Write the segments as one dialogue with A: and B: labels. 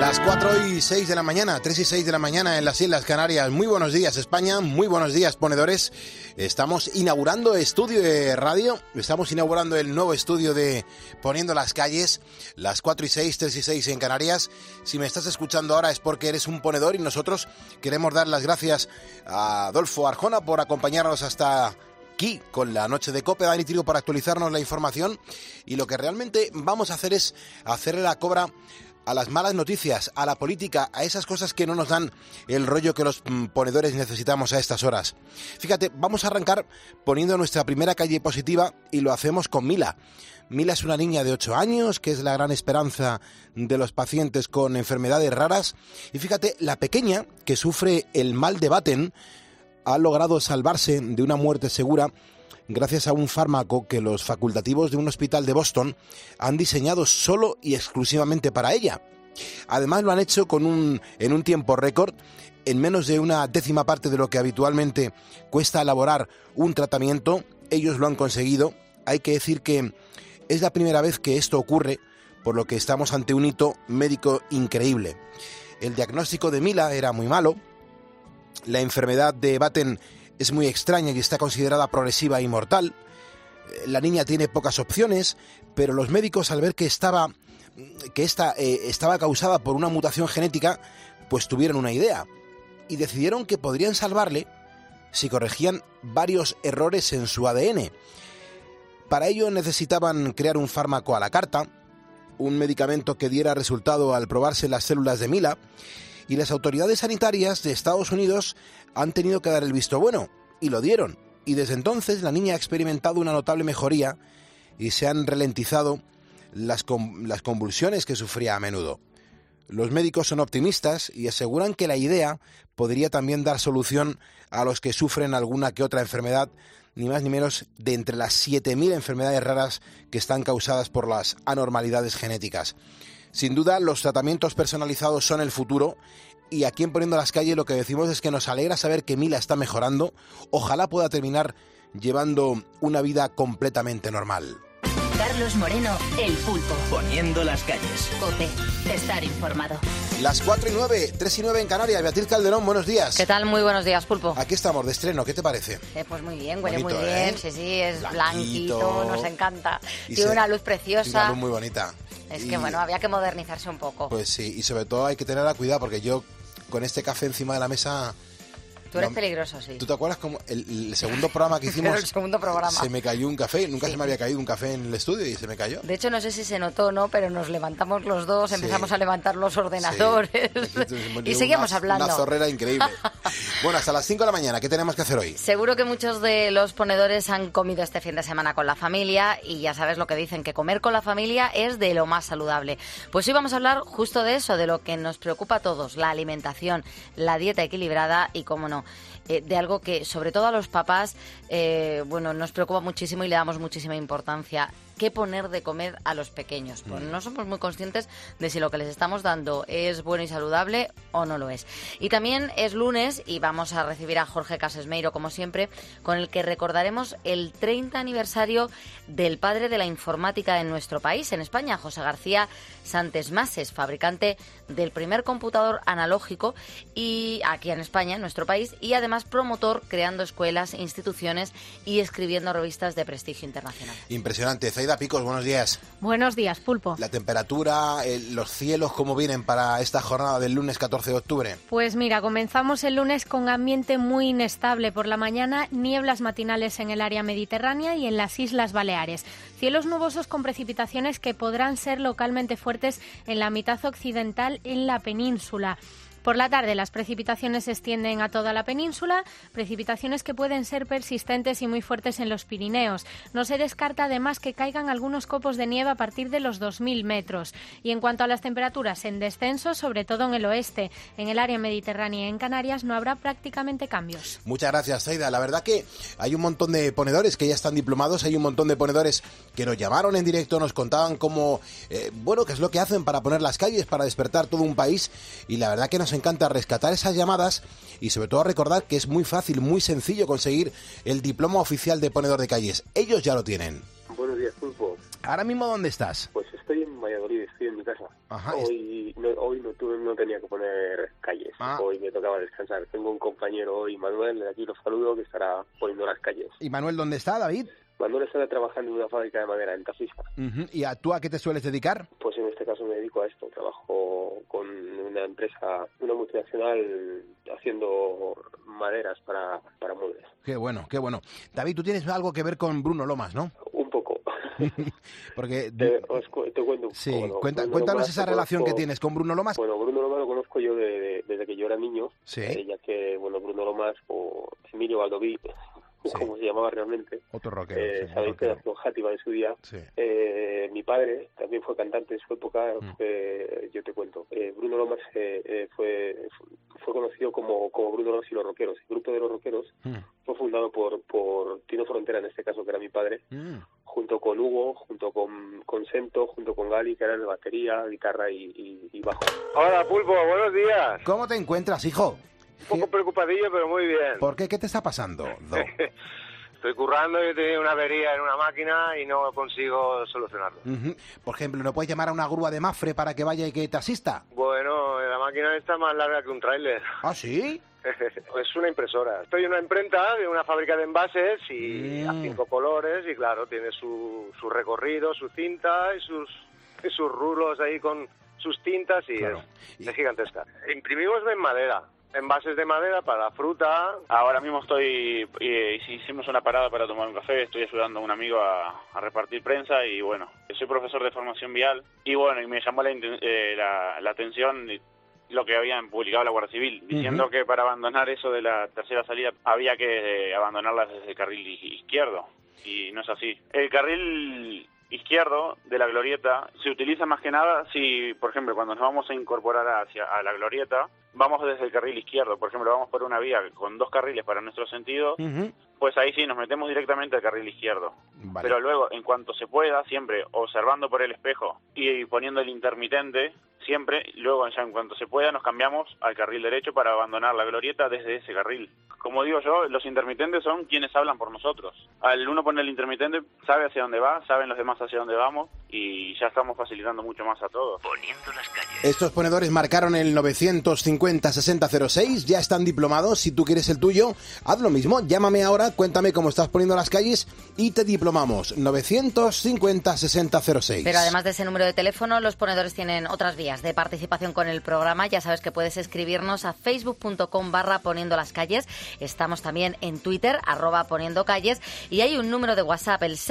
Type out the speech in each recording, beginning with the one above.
A: Las 4:06 de la mañana, 3:06 de la mañana en las Islas Canarias. Muy buenos días, España. Muy buenos días, ponedores. Estamos inaugurando estudio de radio. Estamos inaugurando el nuevo estudio de Poniendo las Calles. Las 4:06, 3:06 en Canarias. Si me estás escuchando ahora es porque eres un ponedor y nosotros queremos dar las gracias a Adolfo Arjona por acompañarnos hasta aquí con la noche de COPE, Dani Trigo por actualizarnos la información, y lo que realmente vamos a hacer es hacerle la cobra a las malas noticias, a la política, a esas cosas que no nos dan el rollo que los ponedores necesitamos a estas horas. Fíjate, vamos a arrancar poniendo nuestra primera calle positiva y lo hacemos con Mila. Mila es una niña de 8 años, que es la gran esperanza de los pacientes con enfermedades raras. Y fíjate, la pequeña, que sufre el mal de Batten, ha logrado salvarse de una muerte segura gracias a un fármaco que los facultativos de un hospital de Boston han diseñado solo y exclusivamente para ella. Además lo han hecho en un tiempo récord, en menos de una décima parte de lo que habitualmente cuesta elaborar un tratamiento. Ellos lo han conseguido. Hay que decir que es la primera vez que esto ocurre, por lo que estamos ante un hito médico increíble. El diagnóstico de Mila era muy malo. La enfermedad de Batten es muy extraña y está considerada progresiva y mortal. La niña tiene pocas opciones, pero los médicos, al ver que esta estaba causada por una mutación genética, pues tuvieron una idea y decidieron que podrían salvarle si corregían varios errores en su ADN. Para ello necesitaban crear un fármaco a la carta, un medicamento que diera resultado al probarse las células de Mila, y las autoridades sanitarias de Estados Unidos han tenido que dar el visto bueno, y lo dieron. Y desde entonces la niña ha experimentado una notable mejoría y se han ralentizado las convulsiones que sufría a menudo. Los médicos son optimistas y aseguran que la idea podría también dar solución a los que sufren alguna que otra enfermedad, ni más ni menos de entre las 7.000 enfermedades raras que están causadas por las anormalidades genéticas. Sin duda, los tratamientos personalizados son el futuro, y aquí en Poniendo las Calles lo que decimos es que nos alegra saber que Mila está mejorando. Ojalá pueda terminar llevando una vida completamente normal.
B: Carlos Moreno, El Pulpo.
C: Poniendo las Calles.
B: COPE, estar informado.
A: Las 4:09, 3:09 en Canarias. Beatriz Calderón, buenos días.
D: ¿Qué tal? Muy buenos días, Pulpo.
A: Aquí estamos, de estreno, ¿qué te parece?
D: Pues muy bien, huele
A: Bonito,
D: muy bien.
A: ¿eh?
D: Sí, es
A: Blanquito.
D: blanquito, nos encanta.
A: Y
D: Tiene una luz preciosa.
A: Una luz muy bonita.
D: Es que bueno, había que modernizarse un poco.
A: Pues sí, y sobre todo hay que tenerla cuidado, porque yo con este café encima de la mesa...
D: Tú eres peligroso, sí.
A: ¿Tú te acuerdas como el segundo programa que hicimos?
D: Pero el segundo programa.
A: Se me cayó un café, nunca
D: Sí.
A: se me había caído un café en el estudio y se me cayó.
D: De hecho, no sé si se notó o no, pero nos levantamos los dos,
A: Sí.
D: empezamos a levantar los ordenadores y seguimos hablando.
A: Una zorrera increíble. Bueno, hasta las 5 de la mañana, ¿qué tenemos que hacer hoy?
D: Seguro que muchos de los ponedores han comido este fin de semana con la familia y ya sabes lo que dicen, que comer con la familia es de lo más saludable. Pues hoy vamos a hablar justo de eso, de lo que nos preocupa a todos, la alimentación, la dieta equilibrada y, cómo no, de algo que sobre todo a los papás nos preocupa muchísimo y le damos muchísima importancia. ¿Qué poner de comer a los pequeños? Pues no somos muy conscientes de si lo que les estamos dando es bueno y saludable o no lo es. Y también es lunes y vamos a recibir a Jorge Casesmeiro, como siempre, con el que recordaremos el 30 aniversario del padre de la informática en nuestro país, en España, José García Santes Mases, fabricante del primer computador analógico y aquí en España, en nuestro país, y además promotor creando escuelas, instituciones y escribiendo revistas de prestigio internacional.
A: Impresionante. Zaida Picos, buenos días.
E: Buenos días, Pulpo.
A: La temperatura, los cielos, ¿cómo vienen para esta jornada del lunes 14 de octubre?
E: Pues mira, comenzamos el lunes con ambiente muy inestable. Por la mañana, nieblas matinales en el área mediterránea y en las Islas Baleares. Cielos nubosos con precipitaciones que podrán ser localmente fuertes en la mitad occidental en la península. Por la tarde las precipitaciones se extienden a toda la península, precipitaciones que pueden ser persistentes y muy fuertes en los Pirineos. No se descarta además que caigan algunos copos de nieve a partir de los 2.000 metros. Y en cuanto a las temperaturas, en descenso, sobre todo en el oeste, en el área mediterránea y en Canarias, no habrá prácticamente cambios.
A: Muchas gracias, Zaida. La verdad que hay un montón de ponedores que ya están diplomados, hay un montón de ponedores que nos llamaron en directo, nos contaban cómo, qué es lo que hacen para poner las calles, para despertar todo un país, y la verdad que nos encanta rescatar esas llamadas y sobre todo recordar que es muy fácil, muy sencillo conseguir el diploma oficial de ponedor de calles. Ellos ya lo tienen.
F: Buenos días, Pulpo.
A: ¿Ahora mismo dónde estás?
F: Pues estoy en Valladolid, estoy en mi casa.
A: Ajá.
C: Hoy no tenía que poner calles. Hoy me tocaba descansar. Tengo un compañero hoy, Manuel, de aquí lo saludo, que estará poniendo las calles.
A: ¿Y Manuel dónde está, David?
C: Manuel está trabajando en una fábrica de madera en Tafisa.
A: ¿Y tú a qué te sueles dedicar?
C: Pues en este caso me dedico a esto. Trabajo con una empresa, una multinacional, haciendo maderas para muebles.
A: Qué bueno, qué bueno. David, tú tienes algo que ver con Bruno Lomas, ¿no?
C: Un poco.
A: Porque
C: te cuento.
A: Sí,
C: bueno,
A: cuéntanos esa relación que tienes con Bruno Lomas.
C: Bueno, Bruno Lomas lo conozco yo desde que yo era niño.
A: Sí.
C: Ya que, bueno, Bruno Lomas o Emilio Valdoví, sí, como se llamaba realmente.
A: Otro rockero.
C: Sabéis que nació Játiva en su día.
A: Sí.
C: Mi padre también fue cantante en su época. Yo te cuento. Bruno Lomas fue conocido como Bruno Lomas y los Rockeros. El grupo de los Rockeros fue fundado por Tino Frontera, en este caso, que era mi padre, junto con Hugo, junto con Sento, junto con Gali, que eran de batería, guitarra y bajo.
F: Hola, Pulpo, buenos días.
A: ¿Cómo te encuentras, hijo?
F: Un poco preocupadillo, pero muy bien.
A: ¿Por qué? ¿Qué te está pasando, Do?
F: Estoy currando y he tenido una avería en una máquina y no consigo solucionarlo.
A: Por ejemplo, ¿no puedes llamar a una grúa de Mafre para que vaya y que te asista?
F: Bueno, la máquina está más larga que un tráiler.
A: ¿Ah, sí?
F: Es una impresora. Estoy en una imprenta de una fábrica de envases y a 5 colores y claro, tiene su recorrido, su cinta y sus rulos ahí con sus tintas y claro. Es gigantesca. Imprimimos en madera. Envases de madera para fruta.
G: Ahora mismo hicimos una parada para tomar un café, estoy ayudando a un amigo a repartir prensa y bueno, soy profesor de formación vial y bueno, y me llamó la atención lo que habían publicado la Guardia Civil, diciendo que para abandonar eso de la tercera salida había que abandonarla desde el carril izquierdo y no es así. El carril izquierdo de la glorieta se utiliza más que nada si, por ejemplo, cuando nos vamos a incorporar a la glorieta, vamos desde el carril izquierdo, por ejemplo, vamos por una vía con 2 carriles para nuestro sentido, pues ahí sí nos metemos directamente al carril izquierdo. Vale. Pero luego, en cuanto se pueda, siempre observando por el espejo y poniendo el intermitente, siempre, luego ya en cuanto se pueda, nos cambiamos al carril derecho para abandonar la glorieta desde ese carril. Como digo yo, los intermitentes son quienes hablan por nosotros. Al uno poner el intermitente, sabe hacia dónde va, saben los demás hacia dónde vamos y ya estamos facilitando mucho más a todos.
B: Poniendo las calles.
A: Estos ponedores marcaron el 950-6006, ya están diplomados. Si tú quieres el tuyo, haz lo mismo. Llámame ahora, cuéntame cómo estás poniendo las calles y te diplomamos. 950-6006.
D: Pero además de ese número de teléfono, los ponedores tienen otras vías de participación con el programa. Ya sabes que puedes escribirnos a facebook.com/poniendo las calles. Estamos también en Twitter, @poniendocalles, y hay un número de WhatsApp, el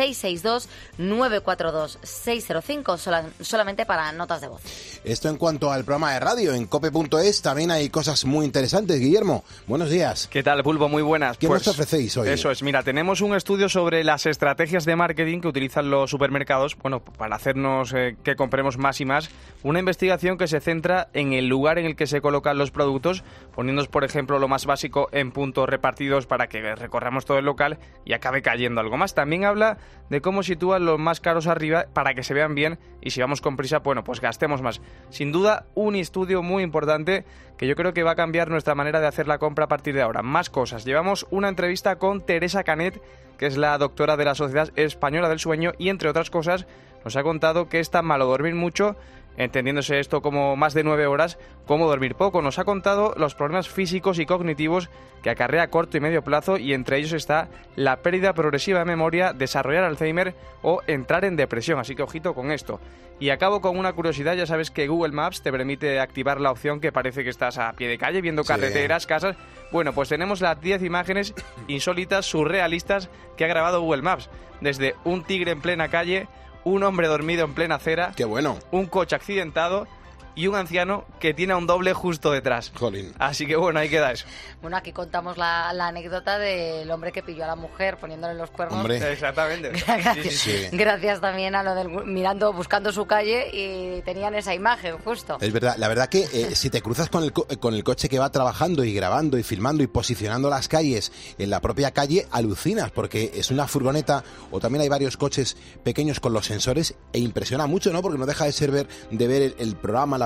D: 662-942-605, solamente para notas de voz.
A: Esto en cuanto al programa de radio. En cope.es también hay cosas muy interesantes. Guillermo, buenos días.
H: ¿Qué tal, Pulpo? Muy buenas.
A: ¿Qué nos ofrecéis hoy?
H: Eso es, mira, tenemos un estudio sobre las estrategias de marketing que utilizan los supermercados, bueno, para hacernos que compremos más y más. Una investigación que se centra en el lugar en el que se colocan los productos, poniéndonos, por ejemplo, lo más básico en puntos repartidos para que recorramos todo el local y acabe cayendo algo más. También habla de cómo sitúan los más caros arriba para que se vean bien y si vamos con prisa, bueno, pues gastemos más. Sin duda, un estudio muy importante que yo creo que va a cambiar nuestra manera de hacer la compra a partir de ahora. Más cosas. Llevamos una entrevista con Teresa Canet, que es la doctora de la Sociedad Española del Sueño y, entre otras cosas, nos ha contado que es tan malo dormir mucho, entendiéndose esto como más de 9 horas, como dormir poco. Nos ha contado los problemas físicos y cognitivos que acarrea a corto y medio plazo y entre ellos está la pérdida progresiva de memoria, desarrollar Alzheimer o entrar en depresión, así que ojito con esto. Y acabo con una curiosidad, ya sabes que Google Maps te permite activar la opción que parece que estás a pie de calle viendo carreteras, casas. Bueno, pues tenemos las 10 imágenes insólitas, surrealistas que ha grabado Google Maps, desde un tigre en plena calle, un hombre dormido en plena acera,
A: ¡qué bueno!,
H: un coche accidentado y un anciano que tiene a un doble justo detrás.
A: Jolín.
H: Así que bueno, ahí queda eso.
D: Bueno, aquí contamos la anécdota del hombre que pilló a la mujer poniéndole los cuernos.
A: Hombre.
H: Exactamente.
D: Gracias,
A: sí.
D: Gracias también a lo del buscando su calle y tenían esa imagen, justo.
A: Es verdad, la verdad que si te cruzas con el coche que va trabajando y grabando y filmando y posicionando las calles en la propia calle, alucinas, porque es una furgoneta o también hay varios coches pequeños con los sensores e impresiona mucho, ¿no? Porque no deja de ver el programa, la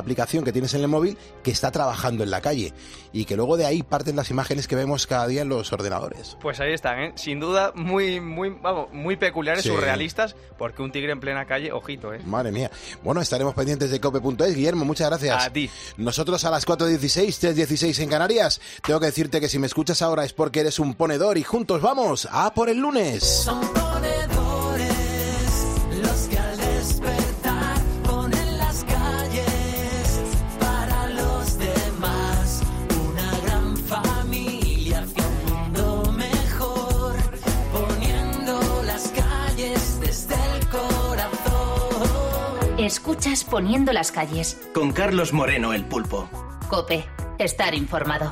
A: aplicación que tienes en el móvil que está trabajando en la calle y que luego de ahí parten las imágenes que vemos cada día en los ordenadores.
H: Pues ahí están, ¿eh? Sin duda muy peculiares, surrealistas, porque un tigre en plena calle, ojito, ¿eh?
A: Madre mía. Bueno, estaremos pendientes de cope.es. Guillermo, muchas gracias.
H: A ti.
A: Nosotros a las 4:16, 3:16 en Canarias. Tengo que decirte que si me escuchas ahora es porque eres un ponedor y juntos vamos a por el lunes.
I: Son ponedores los que al despertar ponen las calles para los demás. Una gran familia hacia un mundo mejor, poniendo las calles desde el corazón.
B: Escuchas Poniendo las calles.
J: Con Carlos Moreno, el pulpo.
B: COPE. Estar informado.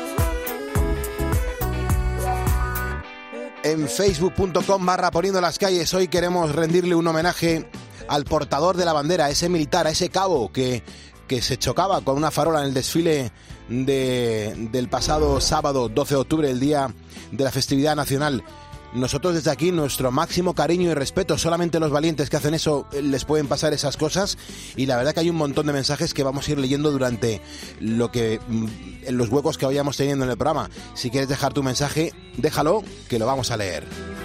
A: En facebook.com/poniendo las calles hoy queremos rendirle un homenaje al portador de la bandera, a ese militar, a ese cabo que se chocaba con una farola en el desfile del pasado sábado 12 de octubre, el día de la festividad nacional. Nosotros desde aquí nuestro máximo cariño y respeto. Solamente los valientes que hacen eso les pueden pasar esas cosas, y la verdad que hay un montón de mensajes que vamos a ir leyendo durante en los huecos que vayamos teniendo en el programa. Si quieres dejar tu mensaje, déjalo, que lo vamos a leer.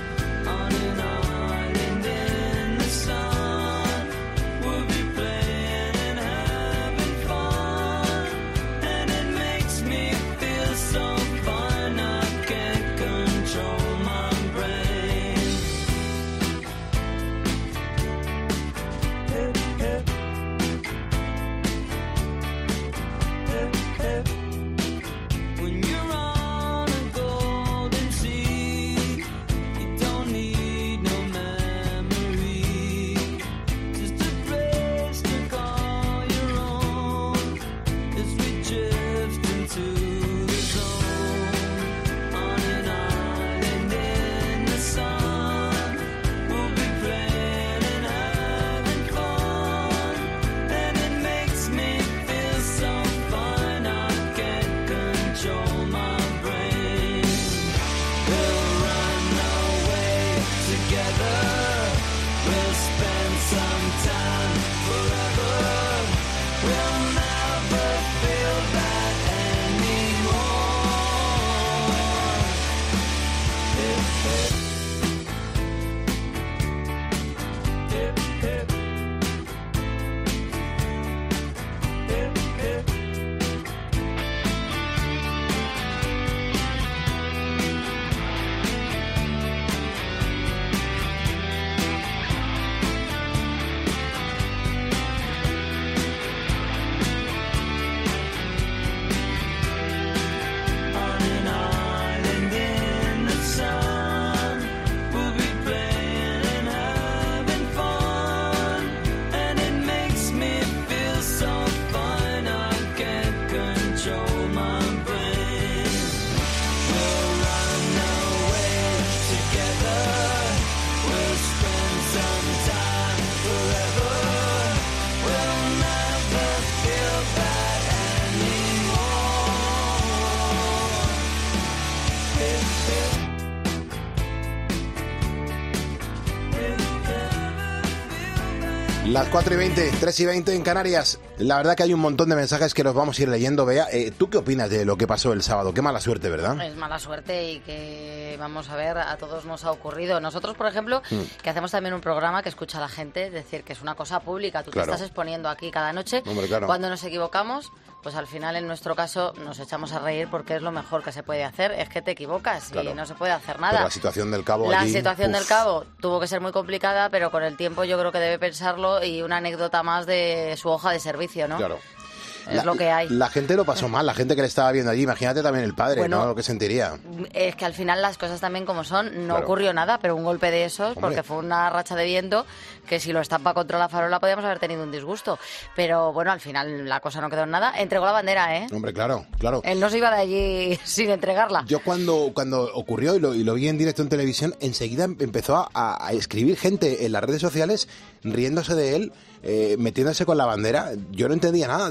A: Las 4:20, 3:20 en Canarias. La verdad que hay un montón de mensajes que los vamos a ir leyendo. Bea, ¿tú qué opinas de lo que pasó el sábado? Qué mala suerte, ¿verdad?
D: Es mala suerte y que, vamos a ver, a todos nos ha ocurrido. Nosotros, por ejemplo, que hacemos también un programa que escucha a la gente, es decir, que es una cosa pública. Tú
A: Claro.
D: te estás exponiendo aquí cada noche.
A: Hombre, claro.
D: Cuando nos equivocamos, pues al final, en nuestro caso, nos echamos a reír porque es lo mejor que se puede hacer. Es que te equivocas
A: Claro.
D: y no se puede hacer nada.
A: Pero la situación del cabo
D: La
A: allí,
D: situación
A: uf.
D: del cabo tuvo que ser muy complicada, pero con el tiempo yo creo que debe pensarlo, y una anécdota más de su hoja de servicio, ¿no?
A: Claro.
D: Es lo que hay.
A: La gente lo pasó mal, la gente que le estaba viendo allí. Imagínate también el padre,
D: Bueno,
A: ¿no? Lo que sentiría.
D: Es que al final las cosas también como son, no
A: Claro.
D: ocurrió nada, pero un golpe de esos,
A: Hombre.
D: porque fue una racha de viento que si lo estampa contra la farola podíamos haber tenido un disgusto. Pero bueno, al final la cosa no quedó en nada. Entregó la bandera, ¿eh?
A: Hombre, claro, claro.
D: Él no se iba de allí sin entregarla.
A: Yo cuando ocurrió y lo vi en directo en televisión, enseguida empezó a escribir gente en las redes sociales riéndose de él, metiéndose con la bandera. Yo no entendía nada. Digo, si es que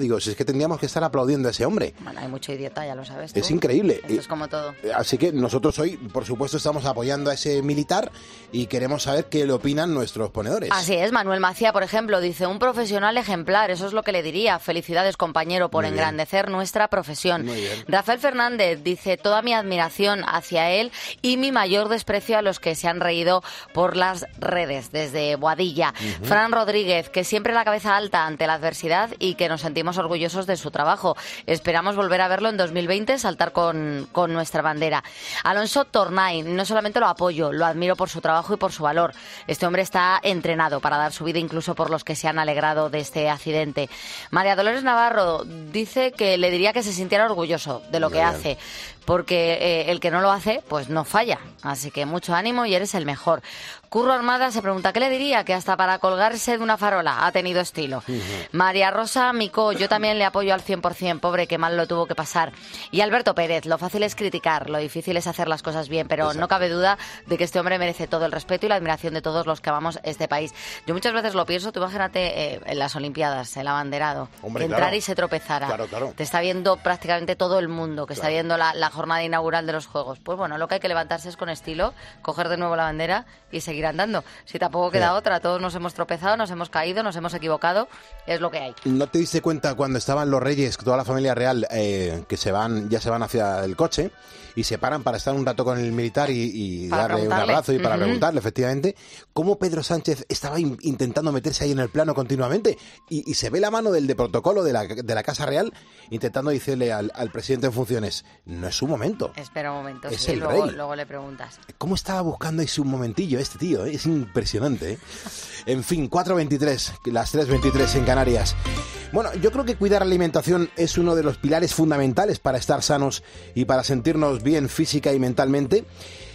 A: que tendríamos que estar aplaudiendo a ese hombre.
D: Bueno, hay mucho idiota, ya lo sabes tú.
A: Es increíble.
D: Esto es como todo.
A: Así que nosotros hoy, por supuesto, estamos apoyando a ese militar y queremos saber qué le opinan nuestros ponedores.
D: Así es, Manuel Macía, por ejemplo, dice, un profesional ejemplar, eso es lo que le diría. Felicidades, compañero, por engrandecer nuestra profesión.
A: Muy bien.
D: Rafael Fernández dice, toda mi admiración hacia él y mi mayor desprecio a los que se han reído por las redes, desde Boadilla. Fran Rodríguez, que siempre la cabeza alta ante la adversidad y que nos sentimos orgullosos de su trabajo. Esperamos volver a verlo en 2020, saltar con nuestra bandera. Alonso Tornay, no solamente lo apoyo, lo admiro por su trabajo y por su valor. Este hombre está entrenado para dar su vida incluso por los que se han alegrado de este accidente. María Dolores Navarro dice que le diría que se sintiera orgulloso de lo que hace, porque el que no lo hace, pues no falla. Así que mucho ánimo y eres el mejor. Curro Armada se pregunta, ¿qué le diría? Que hasta para colgarse de una farola ha tenido estilo. María Rosa Micó, yo también le apoyo al 100%, pobre, que mal lo tuvo que pasar. Y Alberto Pérez, lo fácil es criticar, lo difícil es hacer las cosas bien, pero no cabe duda de que este hombre merece todo el respeto y la admiración de todos los que amamos este país. Yo muchas veces lo pienso, tú imagínate en las Olimpiadas, el abanderado,
A: Hombre,
D: entrar
A: claro.
D: y se tropezara.
A: Claro.
D: Te está viendo prácticamente todo el mundo, que está viendo la jornada inaugural de los Juegos. Pues bueno, lo que hay que levantarse es con estilo, coger de nuevo la bandera y seguir andando. Si tampoco queda otra, todos nos hemos tropezado, nos hemos caído, nos hemos equivocado, es lo que hay.
A: ¿No te diste cuenta cuando estaban los reyes, toda la familia real, que ya se van hacia el coche y se paran para estar un rato con el militar y darle un abrazo y para preguntarle, efectivamente, cómo Pedro Sánchez estaba intentando meterse ahí en el plano continuamente y se ve la mano del de protocolo de la Casa Real intentando decirle al presidente en funciones, no es su momento.
D: Espera un momento,
A: Es
D: sí,
A: el
D: luego,
A: rey.
D: luego le preguntas.
A: ¿Cómo estaba buscando ahí su momentillo este tío? Es impresionante, ¿eh? En fin, 4:23, las 3:23 en Canarias. Bueno, yo creo que cuidar la alimentación es uno de los pilares fundamentales para estar sanos y para sentirnos bien física y mentalmente.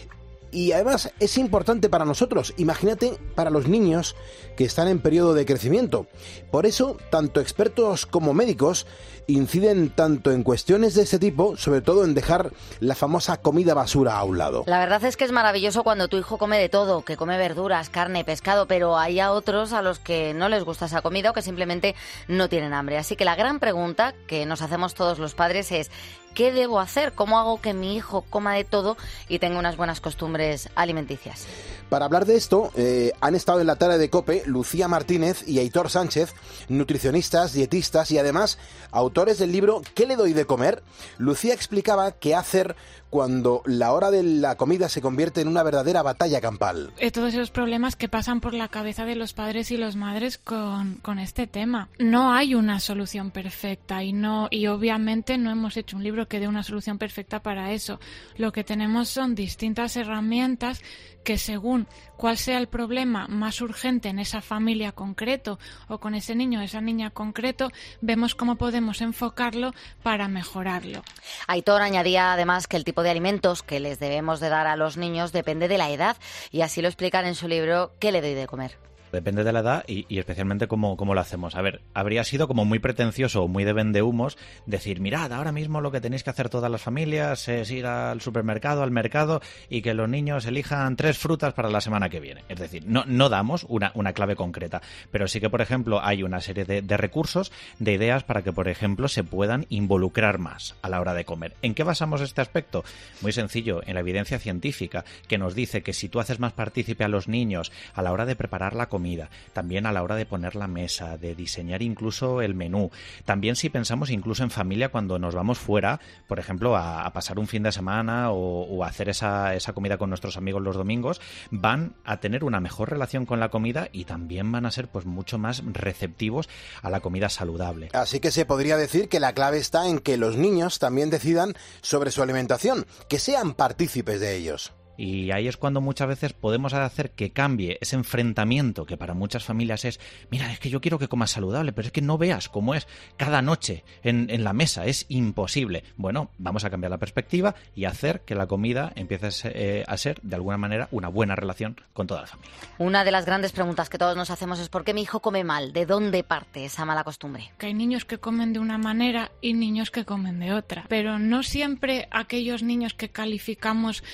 A: Y además es importante para nosotros, imagínate para los niños que están en periodo de crecimiento. Por eso, tanto expertos como médicos inciden tanto en cuestiones de este tipo, sobre todo en dejar la famosa comida basura a un lado.
D: La verdad es que es maravilloso cuando tu hijo come de todo, que come verduras, carne, pescado, pero hay a otros a los que no les gusta esa comida o que simplemente no tienen hambre. Así que la gran pregunta que nos hacemos todos los padres es, ¿qué debo hacer? ¿Cómo hago que mi hijo coma de todo y tenga unas buenas costumbres alimenticias?
A: Para hablar de esto, han estado en la tarde de COPE Lucía Martínez y Aitor Sánchez, nutricionistas, dietistas y además autores del libro ¿Qué le doy de comer? Lucía explicaba qué hacer cuando la hora de la comida se convierte en una verdadera batalla campal.
K: Todos esos problemas que pasan por la cabeza de los padres y las madres con este tema. No hay una solución perfecta y obviamente no hemos hecho un libro que dé una solución perfecta para eso. Lo que tenemos son distintas herramientas que según cuál sea el problema más urgente en esa familia concreto o con ese niño o esa niña concreto, vemos cómo podemos enfocarlo para mejorarlo.
D: Aitor añadía además que el tipo de alimentos que les debemos de dar a los niños depende de la edad y así lo explican en su libro ¿Qué le doy de comer?
L: Depende de la edad y especialmente cómo lo hacemos. A ver, habría sido como muy pretencioso o muy de vendehumos decir, mirad, ahora mismo lo que tenéis que hacer todas las familias es ir al supermercado, al mercado y que los niños elijan 3 frutas para la semana que viene. Es decir, no damos una clave concreta, pero sí que, por ejemplo, hay una serie de recursos, de ideas para que, por ejemplo, se puedan involucrar más a la hora de comer. ¿En qué basamos este aspecto? Muy sencillo, en la evidencia científica, que nos dice que si tú haces más partícipe a los niños a la hora de preparar la comida, también a la hora de poner la mesa, de diseñar incluso el menú, también si pensamos incluso en familia cuando nos vamos fuera, por ejemplo, a pasar un fin de semana o a hacer esa comida con nuestros amigos los domingos, van a tener una mejor relación con la comida y también van a ser pues mucho más receptivos a la comida saludable.
A: Así que se podría decir que la clave está en que los niños también decidan sobre su alimentación, que sean partícipes de ellos.
L: Y ahí es cuando muchas veces podemos hacer que cambie ese enfrentamiento que para muchas familias es, mira, es que yo quiero que comas saludable, pero es que no veas cómo es cada noche en la mesa, es imposible. Bueno, vamos a cambiar la perspectiva y hacer que la comida empiece a ser, de alguna manera, una buena relación con toda la familia.
D: Una de las grandes preguntas que todos nos hacemos es ¿por qué mi hijo come mal? ¿De dónde parte esa mala costumbre?
K: Que hay niños que comen de una manera y niños que comen de otra, pero no siempre aquellos niños que calificamos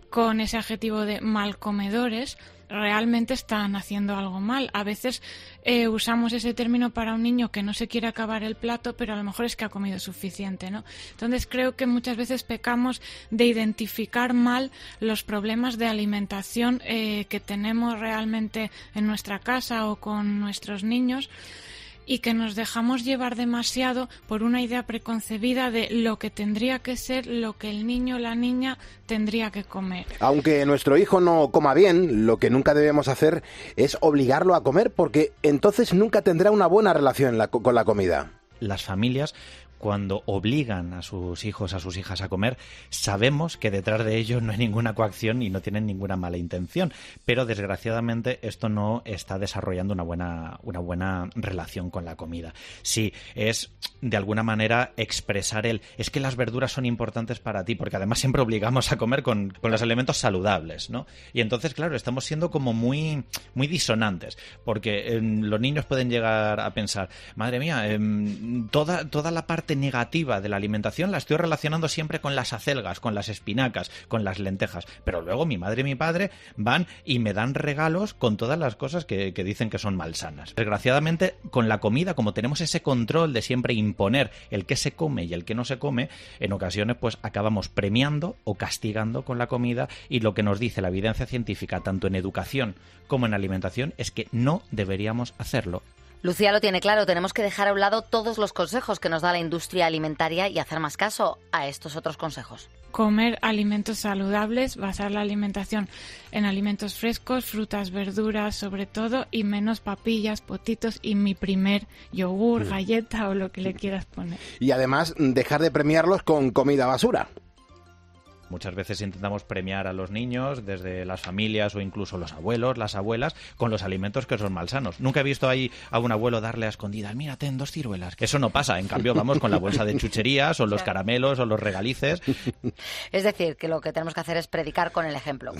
K: con ese adjetivo de malcomedores, realmente están haciendo algo mal. A veces usamos ese término para un niño que no se quiere acabar el plato, pero a lo mejor es que ha comido suficiente, ¿no? Entonces creo que muchas veces pecamos de identificar mal los problemas de alimentación que tenemos realmente en nuestra casa o con nuestros niños, y que nos dejamos llevar demasiado por una idea preconcebida de lo que tendría que ser, lo que el niño o la niña tendría que comer.
A: Aunque nuestro hijo no coma bien, lo que nunca debemos hacer es obligarlo a comer, porque entonces nunca tendrá una buena relación con la comida.
L: Las familias, cuando obligan a sus hijos, a sus hijas a comer, sabemos que detrás de ellos no hay ninguna coacción y no tienen ninguna mala intención, pero desgraciadamente esto no está desarrollando una buena relación con la comida. Sí, es de alguna manera expresar es que las verduras son importantes para ti, porque además siempre obligamos a comer con los alimentos saludables, ¿no? Y entonces, claro, estamos siendo como muy, muy disonantes, porque los niños pueden llegar a pensar, madre mía, toda la parte negativa de la alimentación la estoy relacionando siempre con las acelgas, con las espinacas, con las lentejas, pero luego mi madre y mi padre van y me dan regalos con todas las cosas que dicen que son malsanas. Desgraciadamente, con la comida, como tenemos ese control de siempre imponer el que se come y el que no se come, en ocasiones pues acabamos premiando o castigando con la comida, y lo que nos dice la evidencia científica, tanto en educación como en alimentación, es que no deberíamos hacerlo.
D: Lucía lo tiene claro, tenemos que dejar a un lado todos los consejos que nos da la industria alimentaria y hacer más caso a estos otros consejos.
K: Comer alimentos saludables, basar la alimentación en alimentos frescos, frutas, verduras sobre todo, y menos papillas, potitos y mi primer yogur, galleta o lo que le quieras poner.
A: Y además dejar de premiarlos con comida basura.
L: Muchas veces intentamos premiar a los niños, desde las familias o incluso los abuelos, las abuelas, con los alimentos que son malsanos. Nunca he visto ahí a un abuelo darle a escondidas, mira, ten 2 ciruelas. Eso no pasa. En cambio, vamos con la bolsa de chucherías o los caramelos o los regalices.
D: Es decir, que lo que tenemos que hacer es predicar con el ejemplo.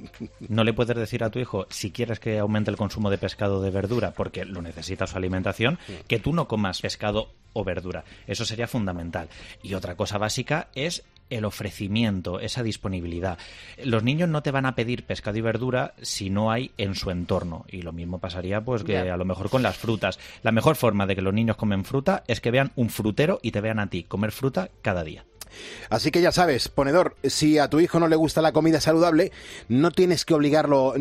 L: No le puedes decir a tu hijo, si quieres que aumente el consumo de pescado o de verdura, porque lo necesita su alimentación, que tú no comas pescado o verdura. Eso sería fundamental. Y otra cosa básica es el ofrecimiento, esa disponibilidad. Los niños no te van a pedir pescado y verdura si no hay en su entorno, y lo mismo pasaría pues que a lo mejor con las frutas. La mejor forma de que los niños comen fruta es que vean un frutero y te vean a ti comer fruta cada día.
A: Así que ya sabes, ponedor, si a tu hijo no le gusta la comida saludable, no tienes que obligarlo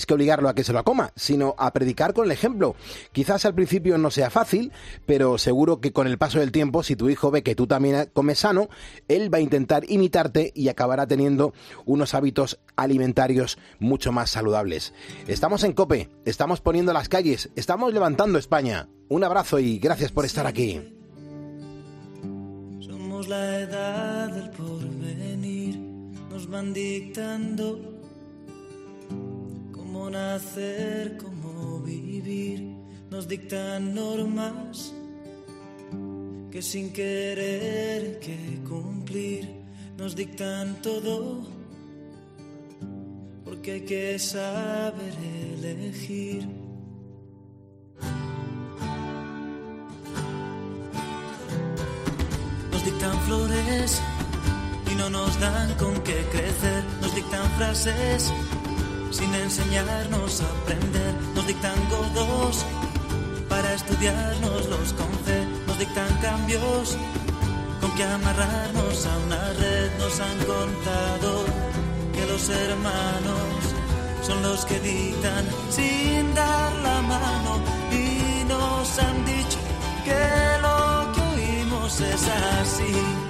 A: a que se lo coma, sino a predicar con el ejemplo. Quizás al principio no sea fácil, pero seguro que con el paso del tiempo, si tu hijo ve que tú también comes sano, él va a intentar imitarte y acabará teniendo unos hábitos alimentarios mucho más saludables. Estamos en COPE, estamos poniendo las calles, estamos levantando España. Un abrazo y gracias por estar aquí.
I: Somos la edad del porvenir, nos van dictando cómo nacer, cómo vivir, nos dictan normas que sin querer hay que cumplir, nos dictan todo porque hay que saber elegir. Nos dictan flores y no nos dan con qué crecer. Nos dictan frases sin enseñarnos a aprender. Nos dictan godos para estudiárnoslos con fe. Nos dictan cambios con que amarrarnos a una red. Nos han contado que los hermanos son los que dictan sin dar la mano. Y nos han dicho que lo que oímos es así.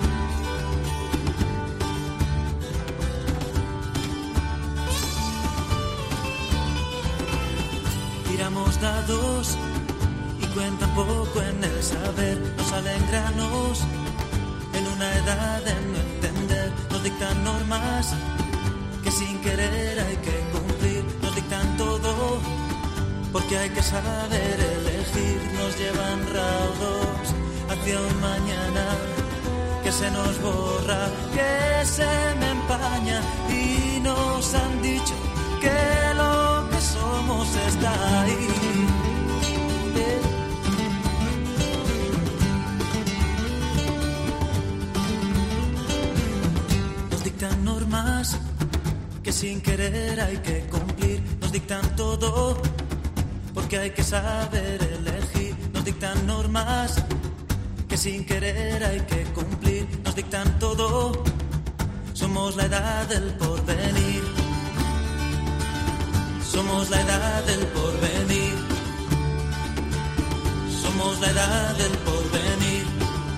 I: Tiramos dados y cuentan poco en el saber. Nos salen granos en una edad de no entender. Nos dictan normas que sin querer hay que cumplir. Nos dictan todo porque hay que saber elegir. Nos llevan raudos hacia un mañana que se nos borra, que se me empaña. Y nos han dicho que lo que somos está ahí. Nos dictan normas que sin querer hay que cumplir. Nos dictan todo, porque hay que saber elegir. Nos dictan normas, que sin querer hay que cumplir. Nos dictan todo, somos la edad del porvenir. Somos la edad del porvenir. Somos la edad del porvenir.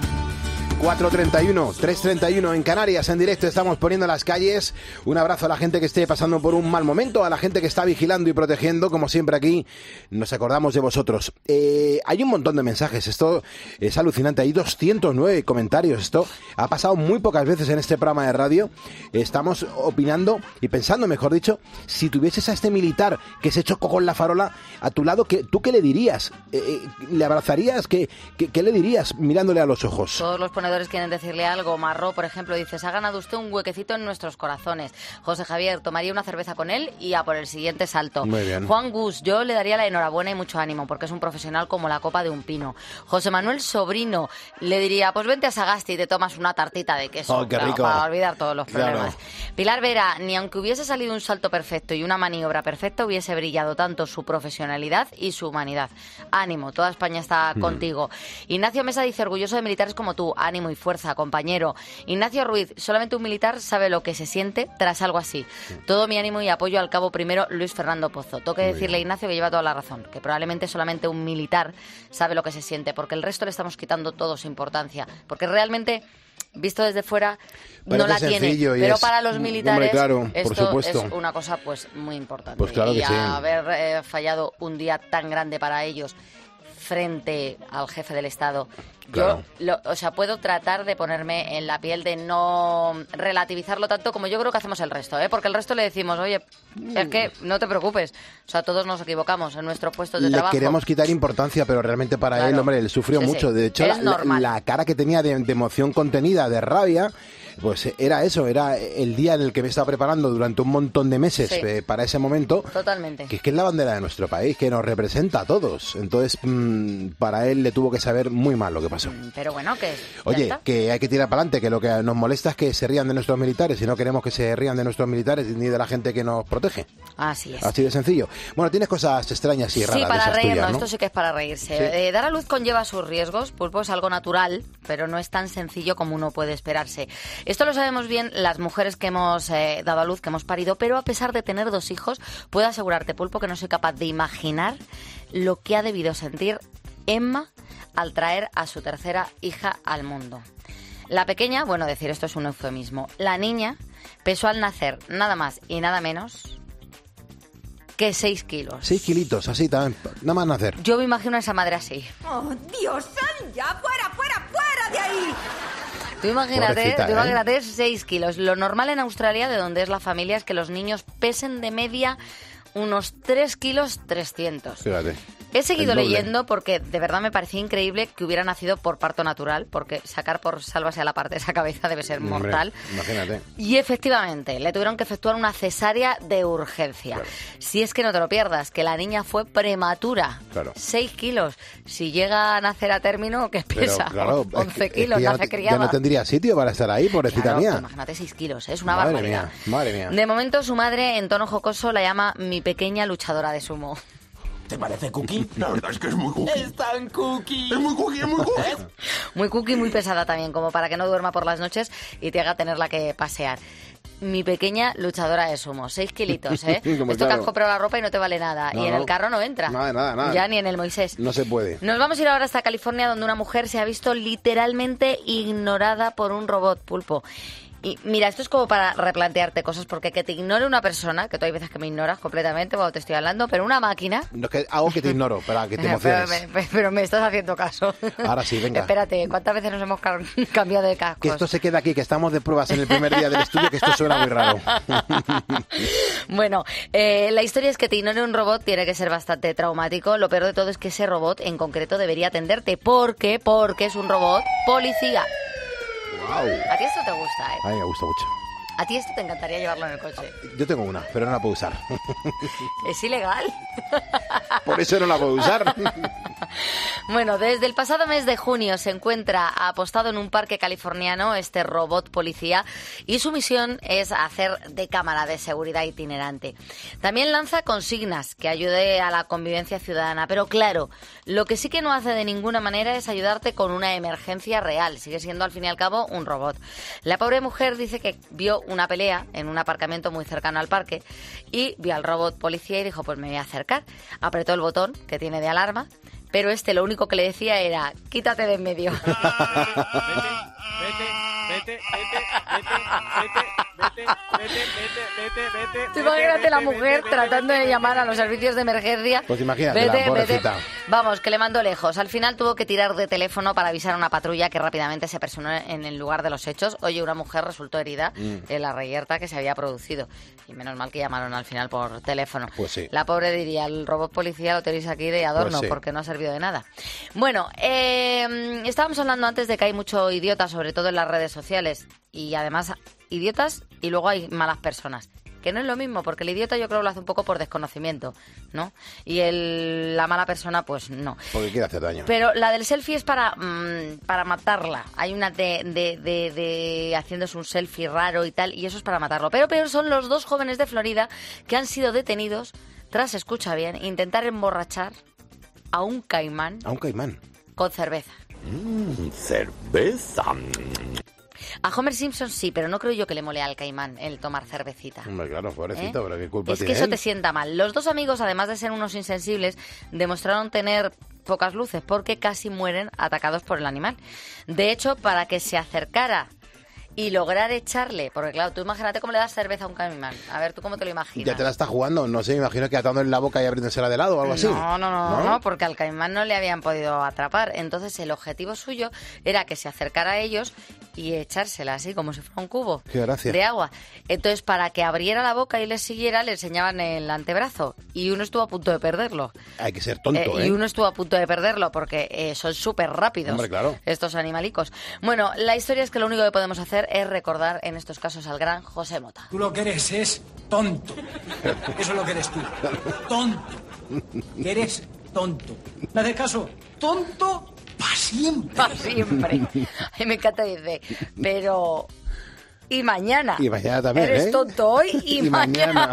A: 4:31, 3:31 en Canarias, en directo estamos poniendo las calles. Un abrazo a la gente que esté pasando por un mal momento, a la gente que está vigilando y protegiendo, como siempre aquí nos acordamos de vosotros. Hay un montón de mensajes, esto es alucinante, hay 209 comentarios, esto ha pasado muy pocas veces en este programa de radio. Estamos opinando y pensando, mejor dicho, si tuvieses a este militar que se chocó con la farola a tu lado, ¿tú qué le dirías? ¿Le abrazarías? ¿Qué le dirías mirándole a los ojos?
D: Todos los ponedores quieren decirle algo. Marró, por ejemplo, dice: se ha ganado usted un huequecito en nuestros corazones. José Javier, tomaría una cerveza con él y a por el siguiente salto.
A: Muy bien.
D: Juan Gus, yo le daría la enhorabuena y mucho ánimo, porque es un profesional como la copa de un pino. José Manuel Sobrino, le diría: pues vente a Sagasti y te tomas una tartita de queso.
A: Oh, qué rico.
D: Para olvidar todos los problemas.
A: Claro.
D: Pilar Vera, ni aunque hubiese salido un salto perfecto y una maniobra perfecta, hubiese brillado tanto su profesionalidad y su humanidad. Ánimo, toda España está contigo. Ignacio Mesa dice: orgulloso de militares como tú, ánimo y fuerza, compañero. Ignacio Ruiz, solamente un militar sabe lo que se siente tras algo así. Todo mi ánimo y apoyo al cabo primero Luis Fernando Pozo. Tengo que decirle a Ignacio que lleva toda la razón, que probablemente solamente un militar sabe lo que se siente, porque el resto le estamos quitando todos importancia, porque realmente, visto desde fuera, no la tiene, pero para los militares,
A: claro,
D: esto es una cosa pues muy importante.
A: Pues claro que
D: y
A: sí.
D: haber fallado un día tan grande para ellos frente al jefe del Estado.
A: Claro.
D: Yo, puedo tratar de ponerme en la piel de no relativizarlo tanto como yo creo que hacemos el resto, ¿eh? Porque el resto le decimos: oye, es que no te preocupes, o sea, todos nos equivocamos en nuestros puestos de trabajo.
A: Le queremos quitar importancia, pero realmente para él, hombre, él sufrió mucho. De hecho, la cara que tenía de emoción contenida, de rabia, pues era eso, era el día en el que me estaba preparando durante un montón de meses para ese momento.
D: Totalmente.
A: Que es la bandera de nuestro país, que nos representa a todos. Entonces, para él le tuvo que saber muy mal lo que pasó.
D: Pero bueno, que...
A: Oye, que hay que tirar para adelante, que lo que nos molesta es que se rían de nuestros militares y no queremos que se rían de nuestros militares ni de la gente que nos protege.
D: Así es.
A: Así de sencillo. Bueno, tienes cosas extrañas y raras.
D: Sí, para
A: de esas
D: reírnos,
A: tuyas, ¿no?
D: esto sí que es para reírse.
A: Sí.
D: Dar a luz conlleva sus riesgos, Pulpo, es algo natural, pero no es tan sencillo como uno puede esperarse. Esto lo sabemos bien las mujeres que hemos dado a luz, que hemos parido, pero a pesar de tener 2 hijos, puedo asegurarte, Pulpo, que no soy capaz de imaginar lo que ha debido sentir Emma al traer a su tercera hija al mundo. La pequeña, bueno, decir esto es un eufemismo, la niña pesó al nacer nada más y nada menos que 6 kilos.
A: 6 kilitos, así también, nada más nacer.
D: Yo me imagino a esa madre así.
M: ¡Oh, Dios, sal ya! ¡Fuera, fuera, fuera de ahí!
D: Tú imagínate 6 kilos. Lo normal en Australia, de donde es la familia, es que los niños pesen de media unos 3 kilos 300.
A: Fíjate.
D: He seguido leyendo porque de verdad me parecía increíble que hubiera nacido por parto natural, porque sacar por sálvase a la parte de esa cabeza debe ser mortal.
A: Imagínate.
D: Y efectivamente, le tuvieron que efectuar una cesárea de urgencia. Claro. Si es que no te lo pierdas, que la niña fue prematura.
A: Claro.
D: 6 kilos. Si llega a nacer a término, ¿qué pesa?
A: Pero, claro,
D: 11 kilos, nace criada.
A: Ya no tendría sitio para estar ahí, pobrecita mía.
D: Imagínate 6 kilos, es una barbaridad.
A: Madre mía.
D: De momento, su madre, en tono jocoso, la llama mi pequeña luchadora de sumo.
N: ¿Te parece cookie? La verdad es que es muy cookie.
M: Es tan cookie.
N: Es muy cookie, es muy cookie.
D: Muy cookie, muy pesada también, como para que no duerma por las noches y te haga tenerla que pasear. Mi pequeña luchadora de sumo, 6 kilitos, ¿eh? Esto claro. Que has comprado la ropa y no te vale nada. No, y en el carro no entra.
A: Nada.
D: Ya ni en el Moisés.
A: No se puede.
D: Nos vamos a ir ahora hasta California, donde una mujer se ha visto literalmente ignorada por un robot, Pulpo. Y mira, esto es como para replantearte cosas, porque que te ignore una persona, que tú hay veces que me ignoras completamente cuando te estoy hablando, pero una máquina...
A: No es que hago que te ignoro, para que te emociones.
D: pero me estás haciendo caso.
A: Ahora sí, venga.
D: Espérate, ¿cuántas veces nos hemos cambiado de cascos?
A: Que esto se queda aquí, que estamos de pruebas en el primer día del estudio, que esto suena muy raro.
D: Bueno, la historia es que te ignore un robot tiene que ser bastante traumático. Lo peor de todo es que ese robot en concreto debería atenderte. Porque es un robot policía.
A: Wow.
D: A ti esto te gusta, ¿eh?
A: A mí me gusta mucho.
D: A ti esto te encantaría llevarlo en el coche.
A: Yo tengo una, pero no la puedo usar.
D: ¿Es ilegal?
A: Por eso no la puedo usar.
D: Bueno, desde el pasado mes de junio se encuentra apostado en un parque californiano este robot policía y su misión es hacer de cámara de seguridad itinerante. También lanza consignas que ayude a la convivencia ciudadana, pero claro, lo que sí que no hace de ninguna manera es ayudarte con una emergencia real. Sigue siendo al fin y al cabo un robot. La pobre mujer dice que vio una pelea en un aparcamiento muy cercano al parque y vio al robot policía y dijo, pues me voy a acercar. Apretó el botón que tiene de alarma, pero lo único que le decía era, quítate de en medio. Vete. Tú imagínate la mujer tratando de llamar a los servicios de emergencia.
A: Pues imagínate, la pobrecita.
D: Vamos, que le mandó lejos. Al final tuvo que tirar de teléfono para avisar a una patrulla que rápidamente se personó en el lugar de los hechos. Oye, una mujer resultó herida en la reyerta que se había producido. Y menos mal que llamaron al final por teléfono.
A: Pues sí.
D: La pobre diría, el robot policía lo tenéis aquí de adorno,
A: pues sí,
D: porque no ha servido de nada. Bueno, estábamos hablando antes de que hay mucho idiota, sobre todo en las redes sociales. Y además, idiotas y luego hay malas personas. Que no es lo mismo, porque el idiota yo creo que lo hace un poco por desconocimiento, ¿no? Y la mala persona, pues no.
A: Porque quiere hacer daño.
D: Pero la del selfie es para matarla. Hay una de haciéndose un selfie raro y tal, y eso es para matarlo. Pero peor son los 2 jóvenes de Florida que han sido detenidos tras, escucha bien, intentar emborrachar a un caimán.
A: A un caimán.
D: Con cerveza.
N: Cerveza.
D: A Homer Simpson sí, pero no creo yo que le mole al caimán el tomar cervecita.
A: Hombre, claro, pobrecito, pero qué culpa tiene.
D: Es que eso
A: él.
D: te sienta mal. Los 2 amigos, además de ser unos insensibles, demostraron tener pocas luces porque casi mueren atacados por el animal. De hecho, para que se acercara y lograr echarle, porque claro, tú imagínate cómo le das cerveza a un caimán. A ver, ¿tú cómo te lo imaginas?
A: Ya te la está jugando, no sé, me imagino que atándole la boca y abriéndosela de lado o algo así.
D: No, porque al caimán no le habían podido atrapar. Entonces el objetivo suyo era que se acercara a ellos y echársela así, como si fuera un cubo de agua. Entonces, para que abriera la boca y les siguiera, le enseñaban el antebrazo. Y uno estuvo a punto de perderlo.
A: Hay que ser tonto,
D: Y uno estuvo a punto de perderlo porque son súper rápidos.
A: Hombre, claro.
D: Estos animalicos. Bueno, la historia es que lo único que podemos hacer es recordar en estos casos al gran José Mota.
O: Tú lo que eres es tonto. Eso es lo que eres tú. Tonto. Que eres tonto. ¿Me haces caso? Tonto para siempre.
D: Para siempre. A mí me encanta, dice, pero... Y mañana.
A: Y mañana también,
D: Eres tonto hoy y mañana.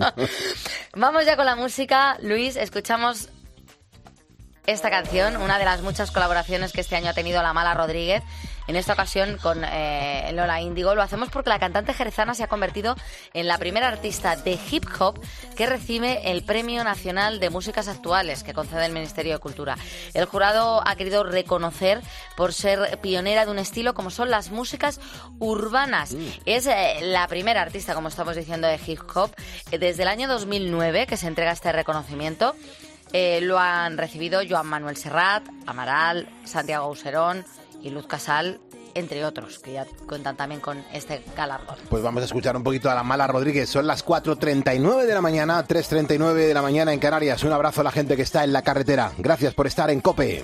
D: Vamos ya con la música. Luis, escuchamos esta canción, una de las muchas colaboraciones que este año ha tenido La Mala Rodríguez. En esta ocasión con Lola Índigo. Lo hacemos porque la cantante jerezana se ha convertido en la primera artista de hip hop que recibe el Premio Nacional de Músicas Actuales que concede el Ministerio de Cultura. El jurado ha querido reconocer por ser pionera de un estilo como son las músicas urbanas. Es la primera artista, como estamos diciendo, de hip hop desde el año 2009 que se entrega este reconocimiento. Lo han recibido Joan Manuel Serrat, Amaral, Santiago Auserón y Luz Casal, entre otros, que ya cuentan también con este galardón.
A: Pues vamos a escuchar un poquito a La Mala Rodríguez. Son las 4:39 de la mañana, 3:39 de la mañana en Canarias. Un abrazo a la gente que está en la carretera. Gracias por estar en COPE.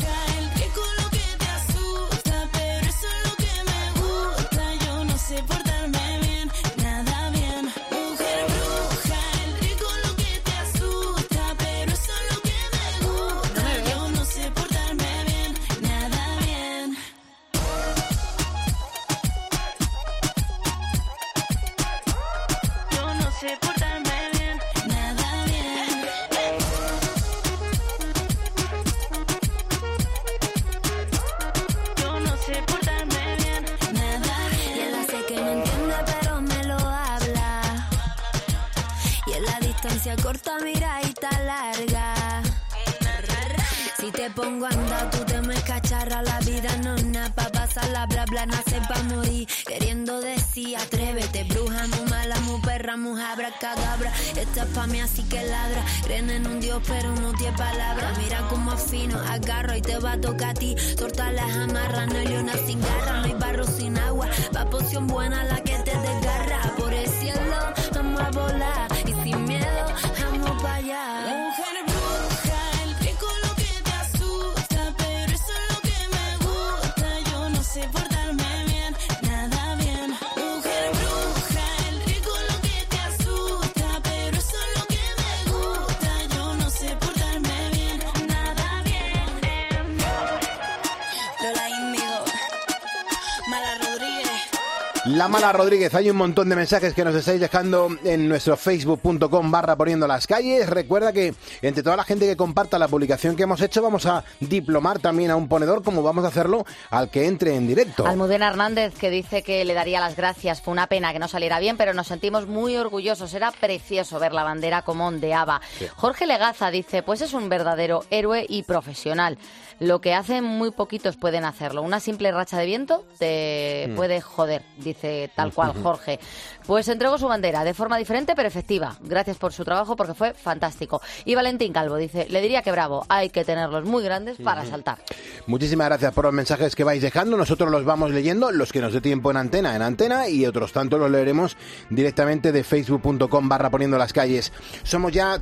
P: Corta, miradita larga. Si te pongo a andar, tú te me cacharra. La vida no es nada pa' pasarla, bla bla, nace pa' morir. Queriendo decir, atrévete, bruja, muy mala, muy perra, muy abracadabra. Esta es pa' mí, así que ladra. Creen en un Dios, pero no tiene palabra. Mira cómo afino, agarro y te va a tocar a ti. Torta las amarras, no hay leona sin garra, no hay barro sin agua. Va poción buena la que te desgarra. Por el cielo, vamos a volar. Y sin miedo, vamos para allá. Mujer bruja, el rico lo que te asusta, pero eso es lo que me gusta. Yo no sé portarme bien, nada bien. Mujer bruja, el rico lo que te asusta, pero eso es lo que me gusta. Yo no sé portarme bien, nada bien.
A: La Mala Rodríguez, hay un montón de mensajes que nos estáis dejando en nuestro facebook.com/poniendo las calles. Recuerda que entre toda la gente que comparta la publicación que hemos hecho, vamos a diplomar también a un ponedor, como vamos a hacerlo al que entre en directo.
D: Almudena Hernández, que dice que le daría las gracias. Fue una pena que no saliera bien, pero nos sentimos muy orgullosos. Era precioso ver la bandera como ondeaba. Sí. Jorge Legaza dice, pues es un verdadero héroe y profesional. Lo que hacen muy poquitos pueden hacerlo. Una simple racha de viento te puede joder, dice tal cual Jorge. Pues entregó su bandera de forma diferente pero efectiva. Gracias por su trabajo porque fue fantástico. Y Valentín Calvo dice, le diría que bravo, hay que tenerlos muy grandes para saltar.
A: Muchísimas gracias por los mensajes que vais dejando. Nosotros los vamos leyendo, los que nos dé tiempo en antena, y otros tantos los leeremos directamente de facebook.com/poniendo las calles. Somos ya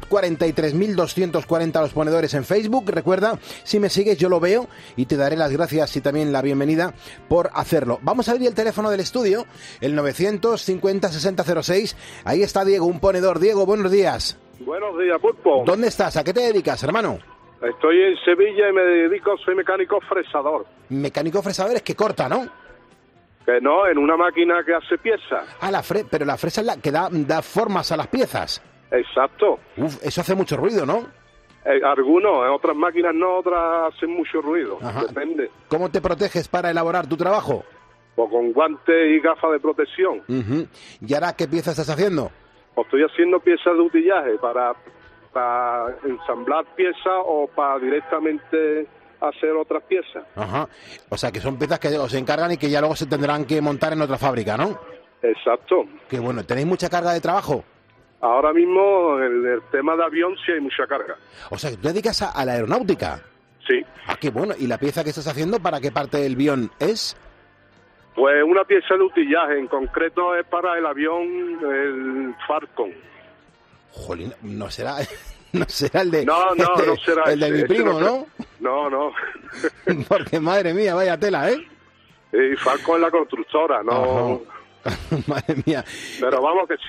A: 43.240 los ponedores en Facebook. Recuerda, si me sigues yo lo veo y te daré las gracias y también la bienvenida por hacerlo. Vamos a abrir el teléfono del estudio, el 950-6006. Ahí está Diego, un ponedor. Diego, buenos días.
Q: Buenos días, Pulpo.
A: ¿Dónde estás? ¿A qué te dedicas, hermano?
Q: Estoy en Sevilla y me dedico, soy mecánico fresador.
A: Mecánico fresador es que corta, ¿no?
Q: Que no, en una máquina que hace piezas.
A: Ah, pero la fresa es la que da formas a las piezas.
Q: Exacto.
A: Uf, eso hace mucho ruido, ¿no?
Q: Algunos, en otras máquinas no, otras hacen mucho ruido. Ajá. Depende.
A: ¿Cómo te proteges para elaborar tu trabajo?
Q: Pues con guantes y gafas de protección.
A: ¿Y ahora qué pieza estás haciendo?
Q: Pues estoy haciendo piezas de utillaje para ensamblar piezas o para directamente hacer otras piezas.
A: Ajá. O sea, que son piezas que os encargan y que ya luego se tendrán que montar en otra fábrica, ¿no?
Q: Exacto.
A: Qué bueno. ¿Tenéis mucha carga de trabajo?
Q: Ahora mismo, en el tema de avión, sí hay mucha carga.
A: O sea, que tú te dedicas a la aeronáutica.
Q: Sí.
A: Ah, qué bueno. ¿Y la pieza que estás haciendo, para qué parte del avión es?
Q: Pues una pieza de utillaje. En concreto es para el avión, el Falcon.
A: Jolín, no será el de...
Q: No será
A: el de mi primo, ¿no?
Q: No.
A: Porque, madre mía, vaya tela, ¿eh?
Q: Y Falcon es la constructora, no...
A: Madre mía.
Q: Pero vamos, que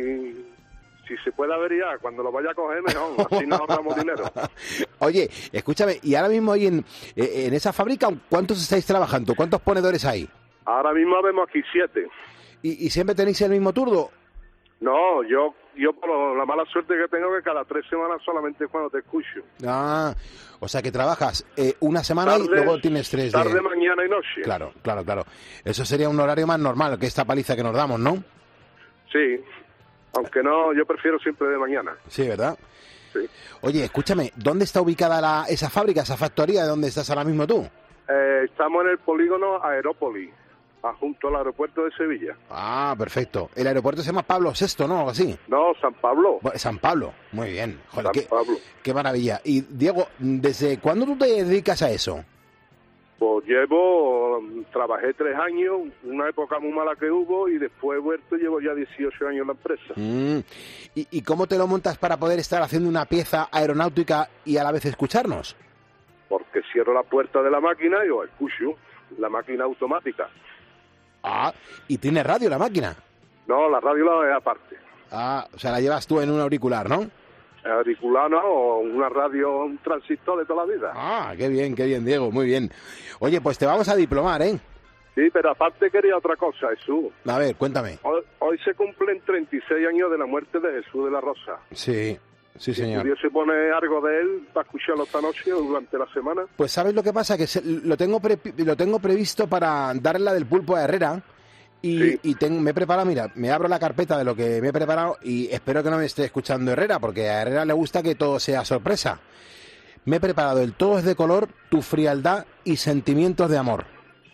Q: si se puede averiguar, cuando lo vaya a coger, mejor, así nos ahorramos dinero.
A: Oye, escúchame, y ahora mismo ahí en esa fábrica, ¿cuántos estáis trabajando? ¿Cuántos ponedores hay?
Q: Ahora mismo vemos aquí 7.
A: ¿Y siempre tenéis el mismo turno?
Q: No, yo por la mala suerte que tengo, que cada 3 semanas solamente cuando te escucho.
A: Ah, o sea que trabajas una semana
Q: tarde,
A: y luego tienes 3 días.
Q: Tarde, mañana y noche.
A: Claro. Eso sería un horario más normal que esta paliza que nos damos, ¿no?
Q: Sí, aunque no, yo prefiero siempre de mañana.
A: Sí, ¿verdad?
Q: Sí.
A: Oye, escúchame, ¿dónde está ubicada esa fábrica, esa factoría de donde estás ahora mismo tú?
Q: Estamos en el polígono Aerópolis, junto al aeropuerto de Sevilla.
A: Ah, perfecto. El aeropuerto se llama Pablo VI, ¿no? Algo así.
Q: No, San Pablo.
A: San Pablo, muy bien. Joder,
Q: San Pablo.
A: Qué maravilla. Y Diego, ¿desde cuándo tú te dedicas a eso?
Q: Pues trabajé 3 años, una época muy mala que hubo, y después he vuelto, llevo ya 18 años en la empresa.
A: ¿Y cómo te lo montas para poder estar haciendo una pieza aeronáutica y a la vez escucharnos?
Q: Porque cierro la puerta de la máquina y os escucho, la máquina automática.
A: Ah, ¿y tiene radio la máquina?
Q: No, la radio la es aparte.
A: Ah, o sea, la llevas tú en un auricular, ¿no?
Q: Auricular, no, o una radio, un transistor de toda la vida.
A: Ah, qué bien, Diego, muy bien. Oye, pues te vamos a diplomar, ¿eh?
Q: Sí, pero aparte quería otra cosa, Jesús.
A: A ver, cuéntame.
Q: Hoy se cumplen 36 años de la muerte de Jesús de la Rosa.
A: Sí, señor.
Q: ¿Y Dios se pone algo de él para escucharlo esta noche o durante la semana?
A: Pues ¿sabes lo que pasa? Que lo tengo previsto para darle la del pulpo a Herrera. Y me he preparado, mira, me abro la carpeta de lo que me he preparado y espero que no me esté escuchando Herrera, porque a Herrera le gusta que todo sea sorpresa. Me he preparado el Todo es de color, tu frialdad y sentimientos de amor.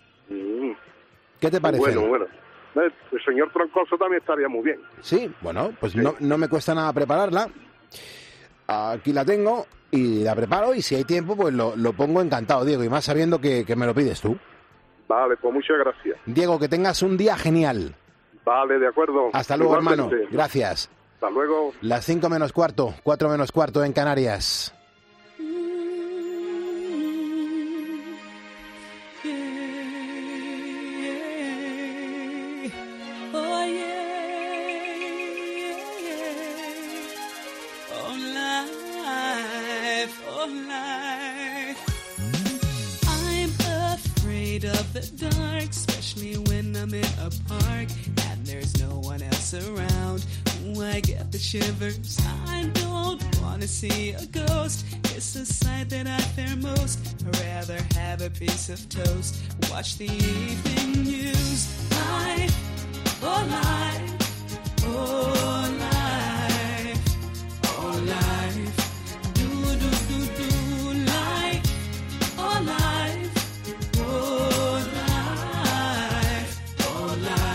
A: ¿Qué te parece?
Q: Bueno. El señor Troncoso también estaría muy bien.
A: Sí, bueno, pues sí. No me cuesta nada prepararla. Aquí la tengo y la preparo, y si hay tiempo pues lo pongo encantado, Diego, y más sabiendo que me lo pides tú.
Q: Vale, pues muchas gracias.
A: Diego, que tengas un día genial.
Q: Vale, de acuerdo.
A: Hasta luego, hermano. Gracias.
Q: Hasta luego.
A: Las 5 menos cuarto, 4 menos cuarto en Canarias.
I: afraid of the dark, especially when I'm in a park and there's no one else around. Ooh, I get the shivers. I don't wanna see a ghost. It's the sight that I fear most. I'd rather have a piece of toast. Watch the evening news. Life, oh life, oh life, oh life. Do do do do life, oh life, oh life, oh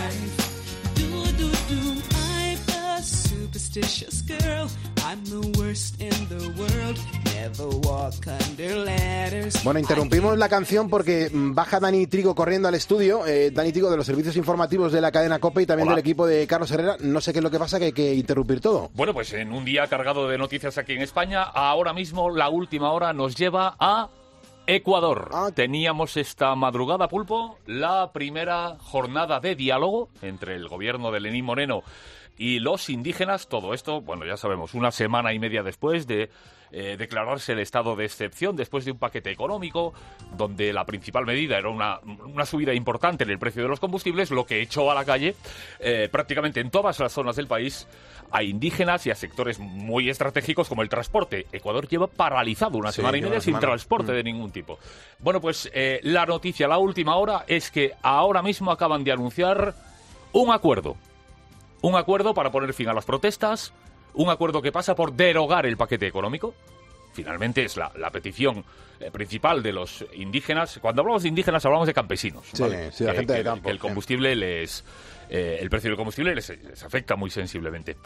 I: life. Do do do. I'm a superstitious girl. I'm the worst in the world. Never walk under ladders.
A: Bueno, interrumpimos la canción porque baja Dani Trigo corriendo al estudio. Dani Trigo de los servicios informativos de la cadena COPE y también del equipo de Carlos Herrera. No sé qué es lo que pasa, que hay que interrumpir todo.
R: Bueno, pues en un día cargado de noticias aquí en España, ahora mismo la última hora nos lleva a Ecuador. Teníamos esta madrugada, Pulpo, la primera jornada de diálogo entre el gobierno de Lenín Moreno y los indígenas. Todo esto, bueno, ya sabemos, una semana y media después de declararse el estado de excepción, después de un paquete económico donde la principal medida era una subida importante en el precio de los combustibles, lo que echó a la calle prácticamente en todas las zonas del país a indígenas y a sectores muy estratégicos como el transporte. Ecuador lleva paralizado una semana y media sin transporte de ningún tipo. Bueno, pues la noticia, la última hora, es que ahora mismo acaban de anunciar un acuerdo. Un acuerdo para poner fin a las protestas, un acuerdo que pasa por derogar el paquete económico. Finalmente es la petición principal de los indígenas. Cuando hablamos de indígenas hablamos de campesinos, ¿vale?
A: Sí, la gente del campo.
R: Que el combustible el precio del combustible les afecta muy sensiblemente.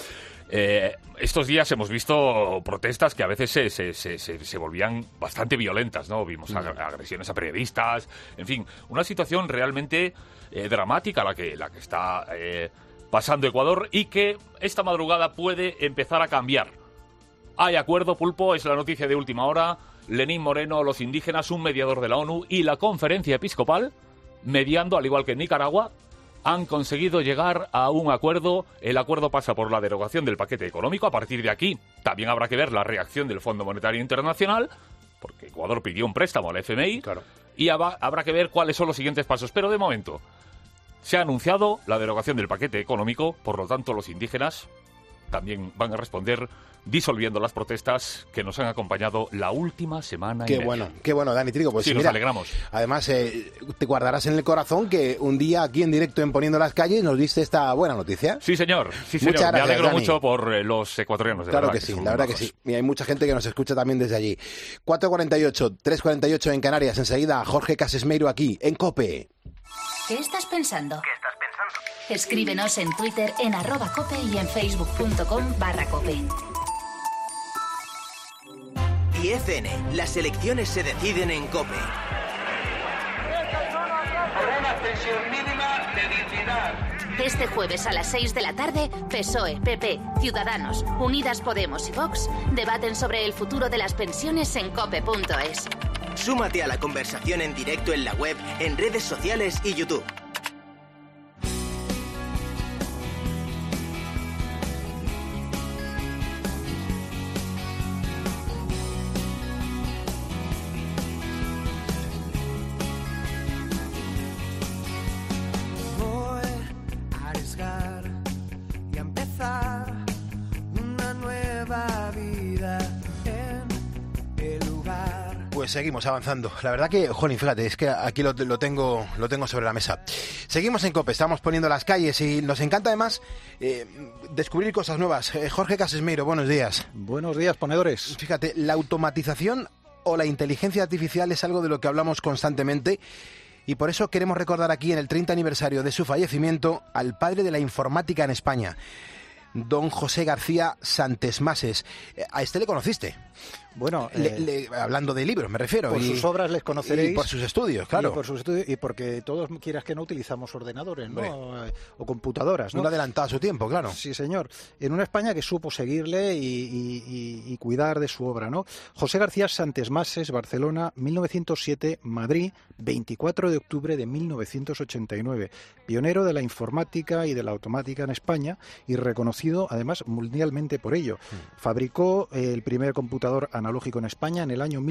R: Estos días hemos visto protestas que a veces se volvían bastante violentas, ¿no? Vimos agresiones a periodistas, en fin, una situación realmente dramática la que está pasando Ecuador y que esta madrugada puede empezar a cambiar. Hay acuerdo, Pulpo, es la noticia de última hora. Lenín Moreno, los indígenas, un mediador de la ONU y la conferencia episcopal, mediando, al igual que en Nicaragua, han conseguido llegar a un acuerdo. El acuerdo pasa por la derogación del paquete económico. A partir de aquí también habrá que ver la reacción del Fondo Monetario Internacional, porque Ecuador pidió un préstamo al FMI, y habrá que ver cuáles son los siguientes pasos. Pero de momento se ha anunciado la derogación del paquete económico, por lo tanto los indígenas también van a responder disolviendo las protestas que nos han acompañado la última semana y media.
A: Qué bueno, Dani Trigo. Pues
R: sí,
A: mira,
R: nos alegramos.
A: Además, te guardarás en el corazón que un día aquí en directo en Poniendo las Calles nos diste esta buena noticia.
R: Sí, señor.
A: Muchas gracias,
R: me alegro
A: Dani.
R: mucho por los ecuatorianos.
A: Claro que sí, la verdad que sí. Y hay mucha gente que nos escucha también desde allí. 4:48, 3:48 en Canarias. Enseguida, Jorge Casesmeiro aquí, en COPE.
B: ¿Qué estás pensando? Escríbenos en Twitter en @cope y en facebook.com/cope.
S: 10N. Las elecciones se deciden en COPE.
T: Una pensión mínima de dignidad.
B: Este jueves a las 6 de la tarde, PSOE, PP, Ciudadanos, Unidas Podemos y Vox debaten sobre el futuro de las pensiones en cope.es.
S: Súmate a la conversación en directo en la web, en redes sociales y YouTube.
A: Pues seguimos avanzando. La verdad que, jolín, fíjate, es que aquí lo tengo sobre la mesa. Seguimos en COPE, estamos poniendo las calles y nos encanta además descubrir cosas nuevas. Jorge Casesmeiro, buenos días.
U: Buenos días, ponedores.
A: Fíjate, la automatización o la inteligencia artificial es algo de lo que hablamos constantemente y por eso queremos recordar aquí en el 30 aniversario de su fallecimiento al padre de la informática en España, don José García Santesmases. A este le conociste.
U: Bueno,
A: hablando de libros, me refiero.
U: Por sus obras les conoceréis.
A: Y por sus estudios, claro.
U: Y por sus estudios, y porque todos, quieras que no, utilizamos ordenadores, ¿no? O computadoras, ¿no?
A: Un adelantado a su tiempo, claro.
U: Sí, señor. En una España que supo seguirle y cuidar de su obra, ¿no? José García Santesmases, Barcelona, 1907, Madrid, 24 de octubre de 1989. Pionero de la informática y de la automática en España y reconocido reconocido además mundialmente por ello. Fabricó el primer computador analógico en España en el año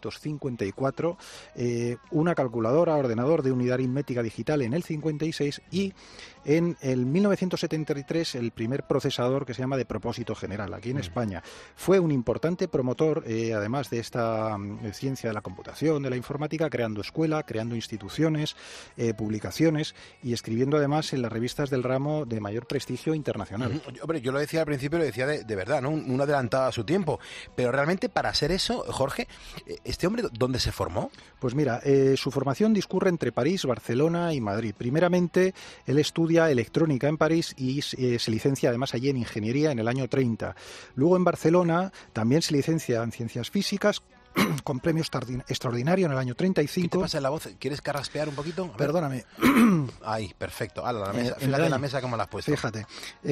U: 1954, una calculadora, ordenador de unidad aritmética digital en el 56 y en el 1973 el primer procesador que se llama de propósito general aquí en España. Fue un importante promotor, además de esta ciencia de la computación, de la informática, creando escuela, creando instituciones, publicaciones y escribiendo además en las revistas del ramo de mayor prestigio internacional.
A: Hombre, yo lo decía al principio, lo decía de verdad, ¿no? Un adelantado a su tiempo. Pero realmente para ser eso, Jorge, ¿este hombre dónde se formó?
U: Pues mira, su formación discurre entre París, Barcelona y Madrid. Primeramente, él estudia electrónica en París y se licencia además allí en ingeniería en el año 30. Luego en Barcelona también se licencia en ciencias físicas con premio extraordinario en el año 35.
A: ¿Qué te pasa en la voz? ¿Quieres carraspear un poquito?
U: Perdóname.
A: Ahí, perfecto. La mesa, fíjate en la mesa cómo la has puesto.
U: Fíjate.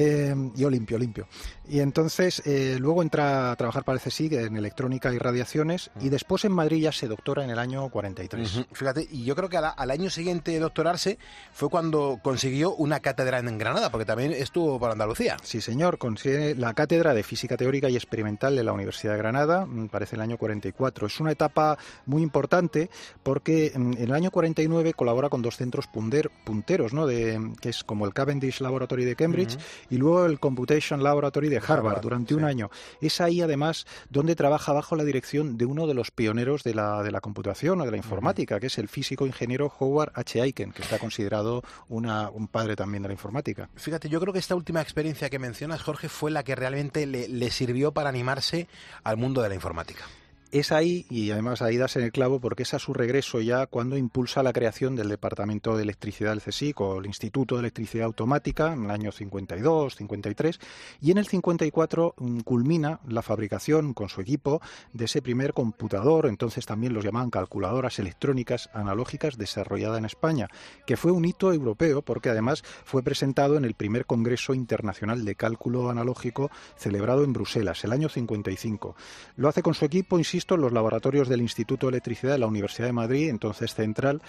U: Yo limpio. Y entonces luego entra a trabajar para el CSIC en electrónica y radiaciones y después en Madrid ya se doctora en el año 43.
A: Fíjate, y yo creo que al año siguiente de doctorarse fue cuando consiguió una cátedra en Granada, porque también estuvo por Andalucía.
U: Sí, señor. Consigue la cátedra de Física Teórica y Experimental de la Universidad de Granada, parece el año 44. Es una etapa muy importante porque en el año 49 colabora con dos centros punteros, ¿no? Que es como el Cavendish Laboratory de Cambridge y luego el Computation Laboratory de Harvard durante un año. Es ahí además donde trabaja bajo la dirección de uno de los pioneros de la computación o de la informática, que es el físico ingeniero Howard H. Aiken, que está considerado un padre también de la informática.
A: Fíjate, yo creo que esta última experiencia que mencionas, Jorge, fue la que realmente le sirvió para animarse al mundo de la informática.
U: Es ahí, y además ahí das en el clavo, porque es a su regreso ya cuando impulsa la creación del Departamento de Electricidad del CSIC o el Instituto de Electricidad Automática en el año 52, 53, y en el 54 culmina la fabricación con su equipo de ese primer computador, entonces también los llamaban calculadoras electrónicas analógicas, desarrollada en España, que fue un hito europeo porque además fue presentado en el primer Congreso Internacional de Cálculo Analógico celebrado en Bruselas, el año 55. Lo hace con su equipo, insisto, en los laboratorios del Instituto de Electricidad de la Universidad de Madrid, entonces central.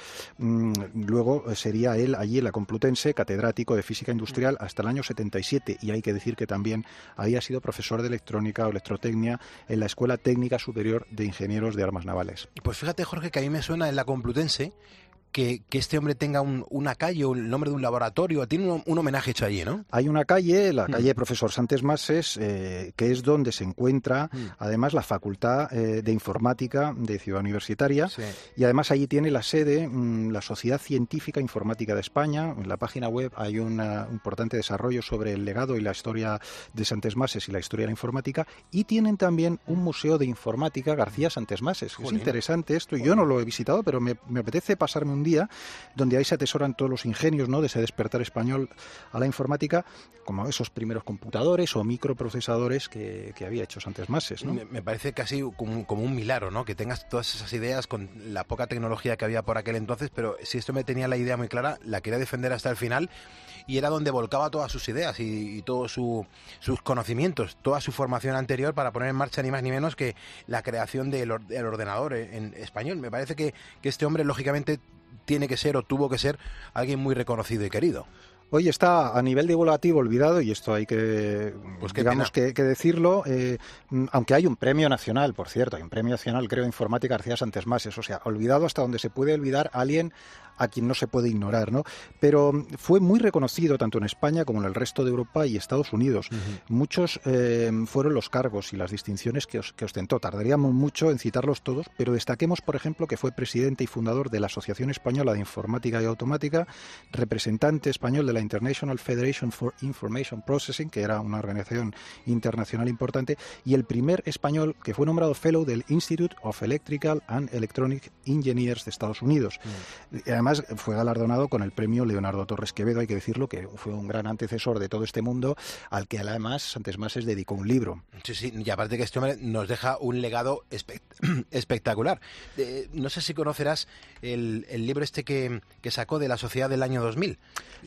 U: Luego sería él allí en la Complutense catedrático de Física Industrial hasta el año 77 y hay que decir que también había sido profesor de electrónica o electrotecnia en la Escuela Técnica Superior de Ingenieros de Armas Navales.
A: Pues fíjate, Jorge, que a mí me suena en la Complutense que este hombre tenga una calle o el nombre de un laboratorio, tiene un homenaje hecho allí, ¿no?
U: Hay una calle, la calle Profesor Santes Mases, que es donde se encuentra además la Facultad de Informática de Ciudad Universitaria, y además allí tiene la sede la Sociedad Científica Informática de España. En la página web hay un importante desarrollo sobre el legado y la historia de Santes Mases y la historia de la informática, y tienen también un museo de informática García Santes Mases. Es interesante esto, yo no lo he visitado, pero me apetece pasarme un día donde ahí se atesoran todos los ingenios, ¿no?, de ese despertar español a la informática, como esos primeros computadores o microprocesadores que había hecho Santes Mases, ¿no?
A: Me parece casi como un milagro, ¿no?, que tengas todas esas ideas con la poca tecnología que había por aquel entonces, pero si esto me tenía la idea muy clara, la quería defender hasta el final y era donde volcaba todas sus ideas y todos sus conocimientos, toda su formación anterior para poner en marcha ni más ni menos que la creación del ordenador en español. Me parece que este hombre, lógicamente, tiene que ser o tuvo que ser alguien muy reconocido y querido.
U: Hoy está a nivel divulgativo olvidado, y esto hay que, que decirlo, aunque hay un premio nacional, por cierto, hay un premio nacional, creo, de informática García Santes Mases, o sea, olvidado hasta donde se puede olvidar a alguien a quien no se puede ignorar, ¿no? Pero fue muy reconocido tanto en España como en el resto de Europa y Estados Unidos. Muchos fueron los cargos y las distinciones que ostentó. Tardaríamos mucho en citarlos todos, pero destaquemos, por ejemplo, que fue presidente y fundador de la Asociación Española de Informática y Automática, representante español de la International Federation for Information Processing, que era una organización internacional importante, y el primer español que fue nombrado Fellow del Institute of Electrical and Electronic Engineers de Estados Unidos. Además, fue galardonado con el premio Leonardo Torres Quevedo, hay que decirlo, que fue un gran antecesor de todo este mundo, al que además Santes Mases dedicó un libro.
A: Sí, y aparte que este hombre nos deja un legado espectacular. No sé si conocerás el libro este que sacó de la Sociedad del año 2000.
U: La Sociedad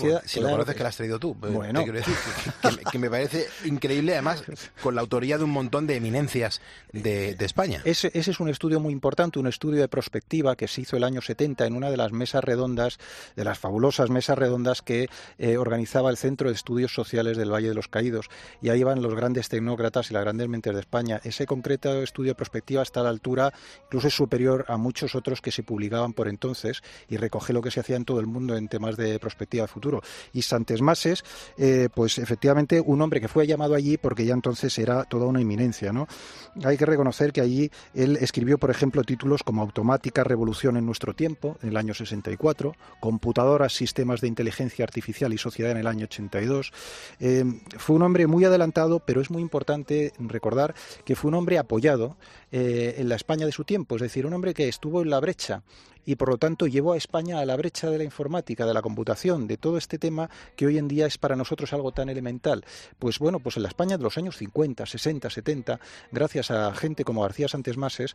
U: sociedad...
A: Si lo conoces, que lo has traído tú.
U: Bueno.
A: Te quiero decir que me parece increíble, además, con la autoría de un montón de eminencias de España.
U: Ese es un estudio muy importante, un estudio de prospectiva que se hizo el año 70 en una de las mesas redondas, de las fabulosas mesas redondas que organizaba el Centro de Estudios Sociales del Valle de los Caídos. Y ahí van los grandes tecnócratas y las grandes mentes de España. Ese concreto estudio de prospectiva está a la altura, incluso es superior a muchos otros que se publicaban por entonces, y recoge lo que se hacía en todo el mundo en temas de perspectiva de futuro. Y Santesmases, pues efectivamente un hombre que fue llamado allí porque ya entonces era toda una eminencia, ¿no? Hay que reconocer que allí él escribió, por ejemplo, títulos como Automática, Revolución en nuestro tiempo, en el año 64, Computadoras, Sistemas de Inteligencia Artificial y Sociedad en el año 82. Fue un hombre muy adelantado, pero es muy importante recordar que fue un hombre apoyado en la España de su tiempo, es decir, un hombre que estuvo en la brecha y por lo tanto llevó a España a la brecha de la informática, de la computación, de todo este tema que hoy en día es para nosotros algo tan elemental. Pues bueno, pues en la España de los años 50, 60, 70, gracias a gente como García Santesmases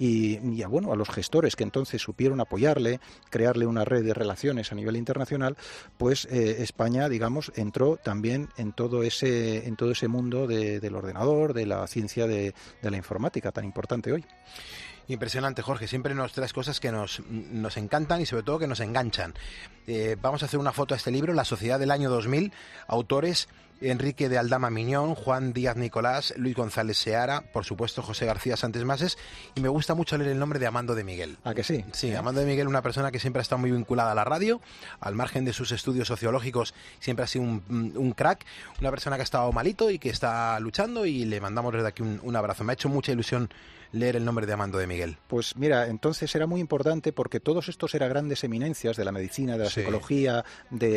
U: y a los gestores que entonces supieron apoyarle, crearle una red de relaciones a nivel internacional, pues España, digamos, entró también en todo ese mundo del ordenador, de la ciencia de la informática tan importante hoy.
A: Impresionante, Jorge. Siempre nos traes cosas que nos encantan y sobre todo que nos enganchan. Vamos a hacer una foto a este libro, La Sociedad del año 2000. Autores: Enrique de Aldama Miñón, Juan Díaz Nicolás, Luis González Seara, por supuesto José García Santesmases, y me gusta mucho leer el nombre de Amando de Miguel.
U: ¿A que sí?
A: Sí, Amando de Miguel, una persona que siempre ha estado muy vinculada a la radio, al margen de sus estudios sociológicos, siempre ha sido un crack, una persona que ha estado malito y que está luchando, y le mandamos desde aquí un abrazo. Me ha hecho mucha ilusión leer el nombre de Amando de Miguel.
U: Pues mira, entonces era muy importante porque todos estos eran grandes eminencias de la medicina, de la psicología,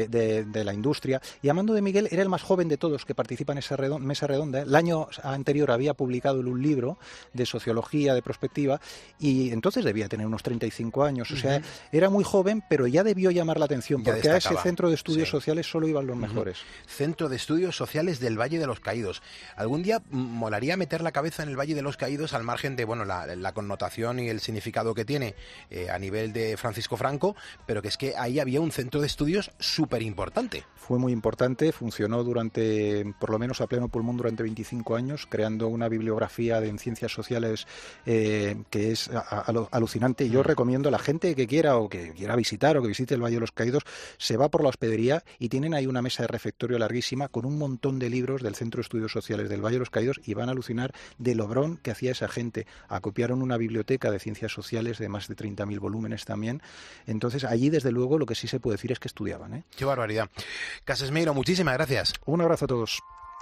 U: de la industria, y Amando de Miguel era el más joven de todos que participan en esa mesa redonda. El año anterior había publicado un libro de sociología, de prospectiva, y entonces debía tener unos 35 años, o sea, era muy joven, pero ya debió llamar la atención, porque a ese Centro de Estudios Sociales solo iban los mejores.
A: Centro de Estudios Sociales del Valle de los Caídos. Algún día molaría meter la cabeza en el Valle de los Caídos, al margen de la connotación y el significado que tiene a nivel de Francisco Franco, pero que es que ahí había un centro de estudios súper importante.
U: Fue muy importante, funcionó por lo menos a pleno pulmón durante 25 años, creando una bibliografía en ciencias sociales que es alucinante. Y yo recomiendo a la gente que quiera o que quiera visitar o que visite el Valle de los Caídos, se va por la hospedería y tienen ahí una mesa de refectorio larguísima con un montón de libros del Centro de Estudios Sociales del Valle de los Caídos, y van a alucinar del obrón que hacía esa gente. Acopiaron una biblioteca de ciencias sociales de más de 30.000 volúmenes también. Entonces allí, desde luego, lo que sí se puede decir es que estudiaban, ¿eh?
A: ¡Qué barbaridad! Casesmeiro, muchísimas gracias.
U: Un abrazo a todos.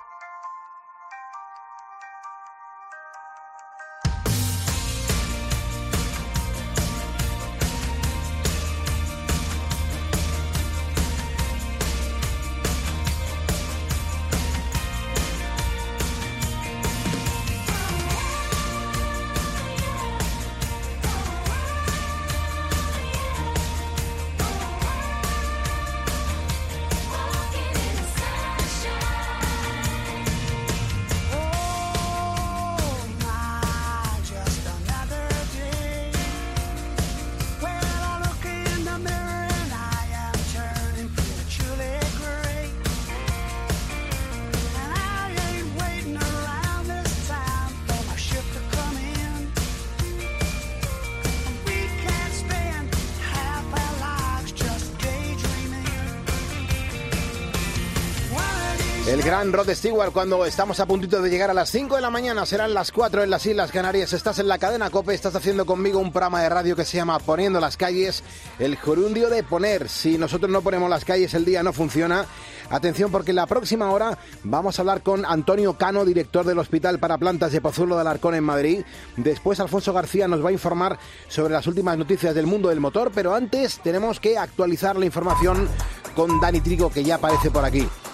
A: El gran Rod Stewart, cuando estamos a puntito de llegar a las 5 de la mañana, serán las 4 en las Islas Canarias. Estás en la cadena COPE, estás haciendo conmigo un programa de radio que se llama Poniendo las Calles, el gerundio de poner. Si nosotros no ponemos las calles, el día no funciona. Atención, porque en la próxima hora vamos a hablar con Antonio Cano, director del Hospital para Plantas de Pozuelo de Alarcón en Madrid. Después Alfonso García nos va a informar sobre las últimas noticias del mundo del motor, pero antes tenemos que actualizar la información con Dani Trigo, que ya aparece por aquí.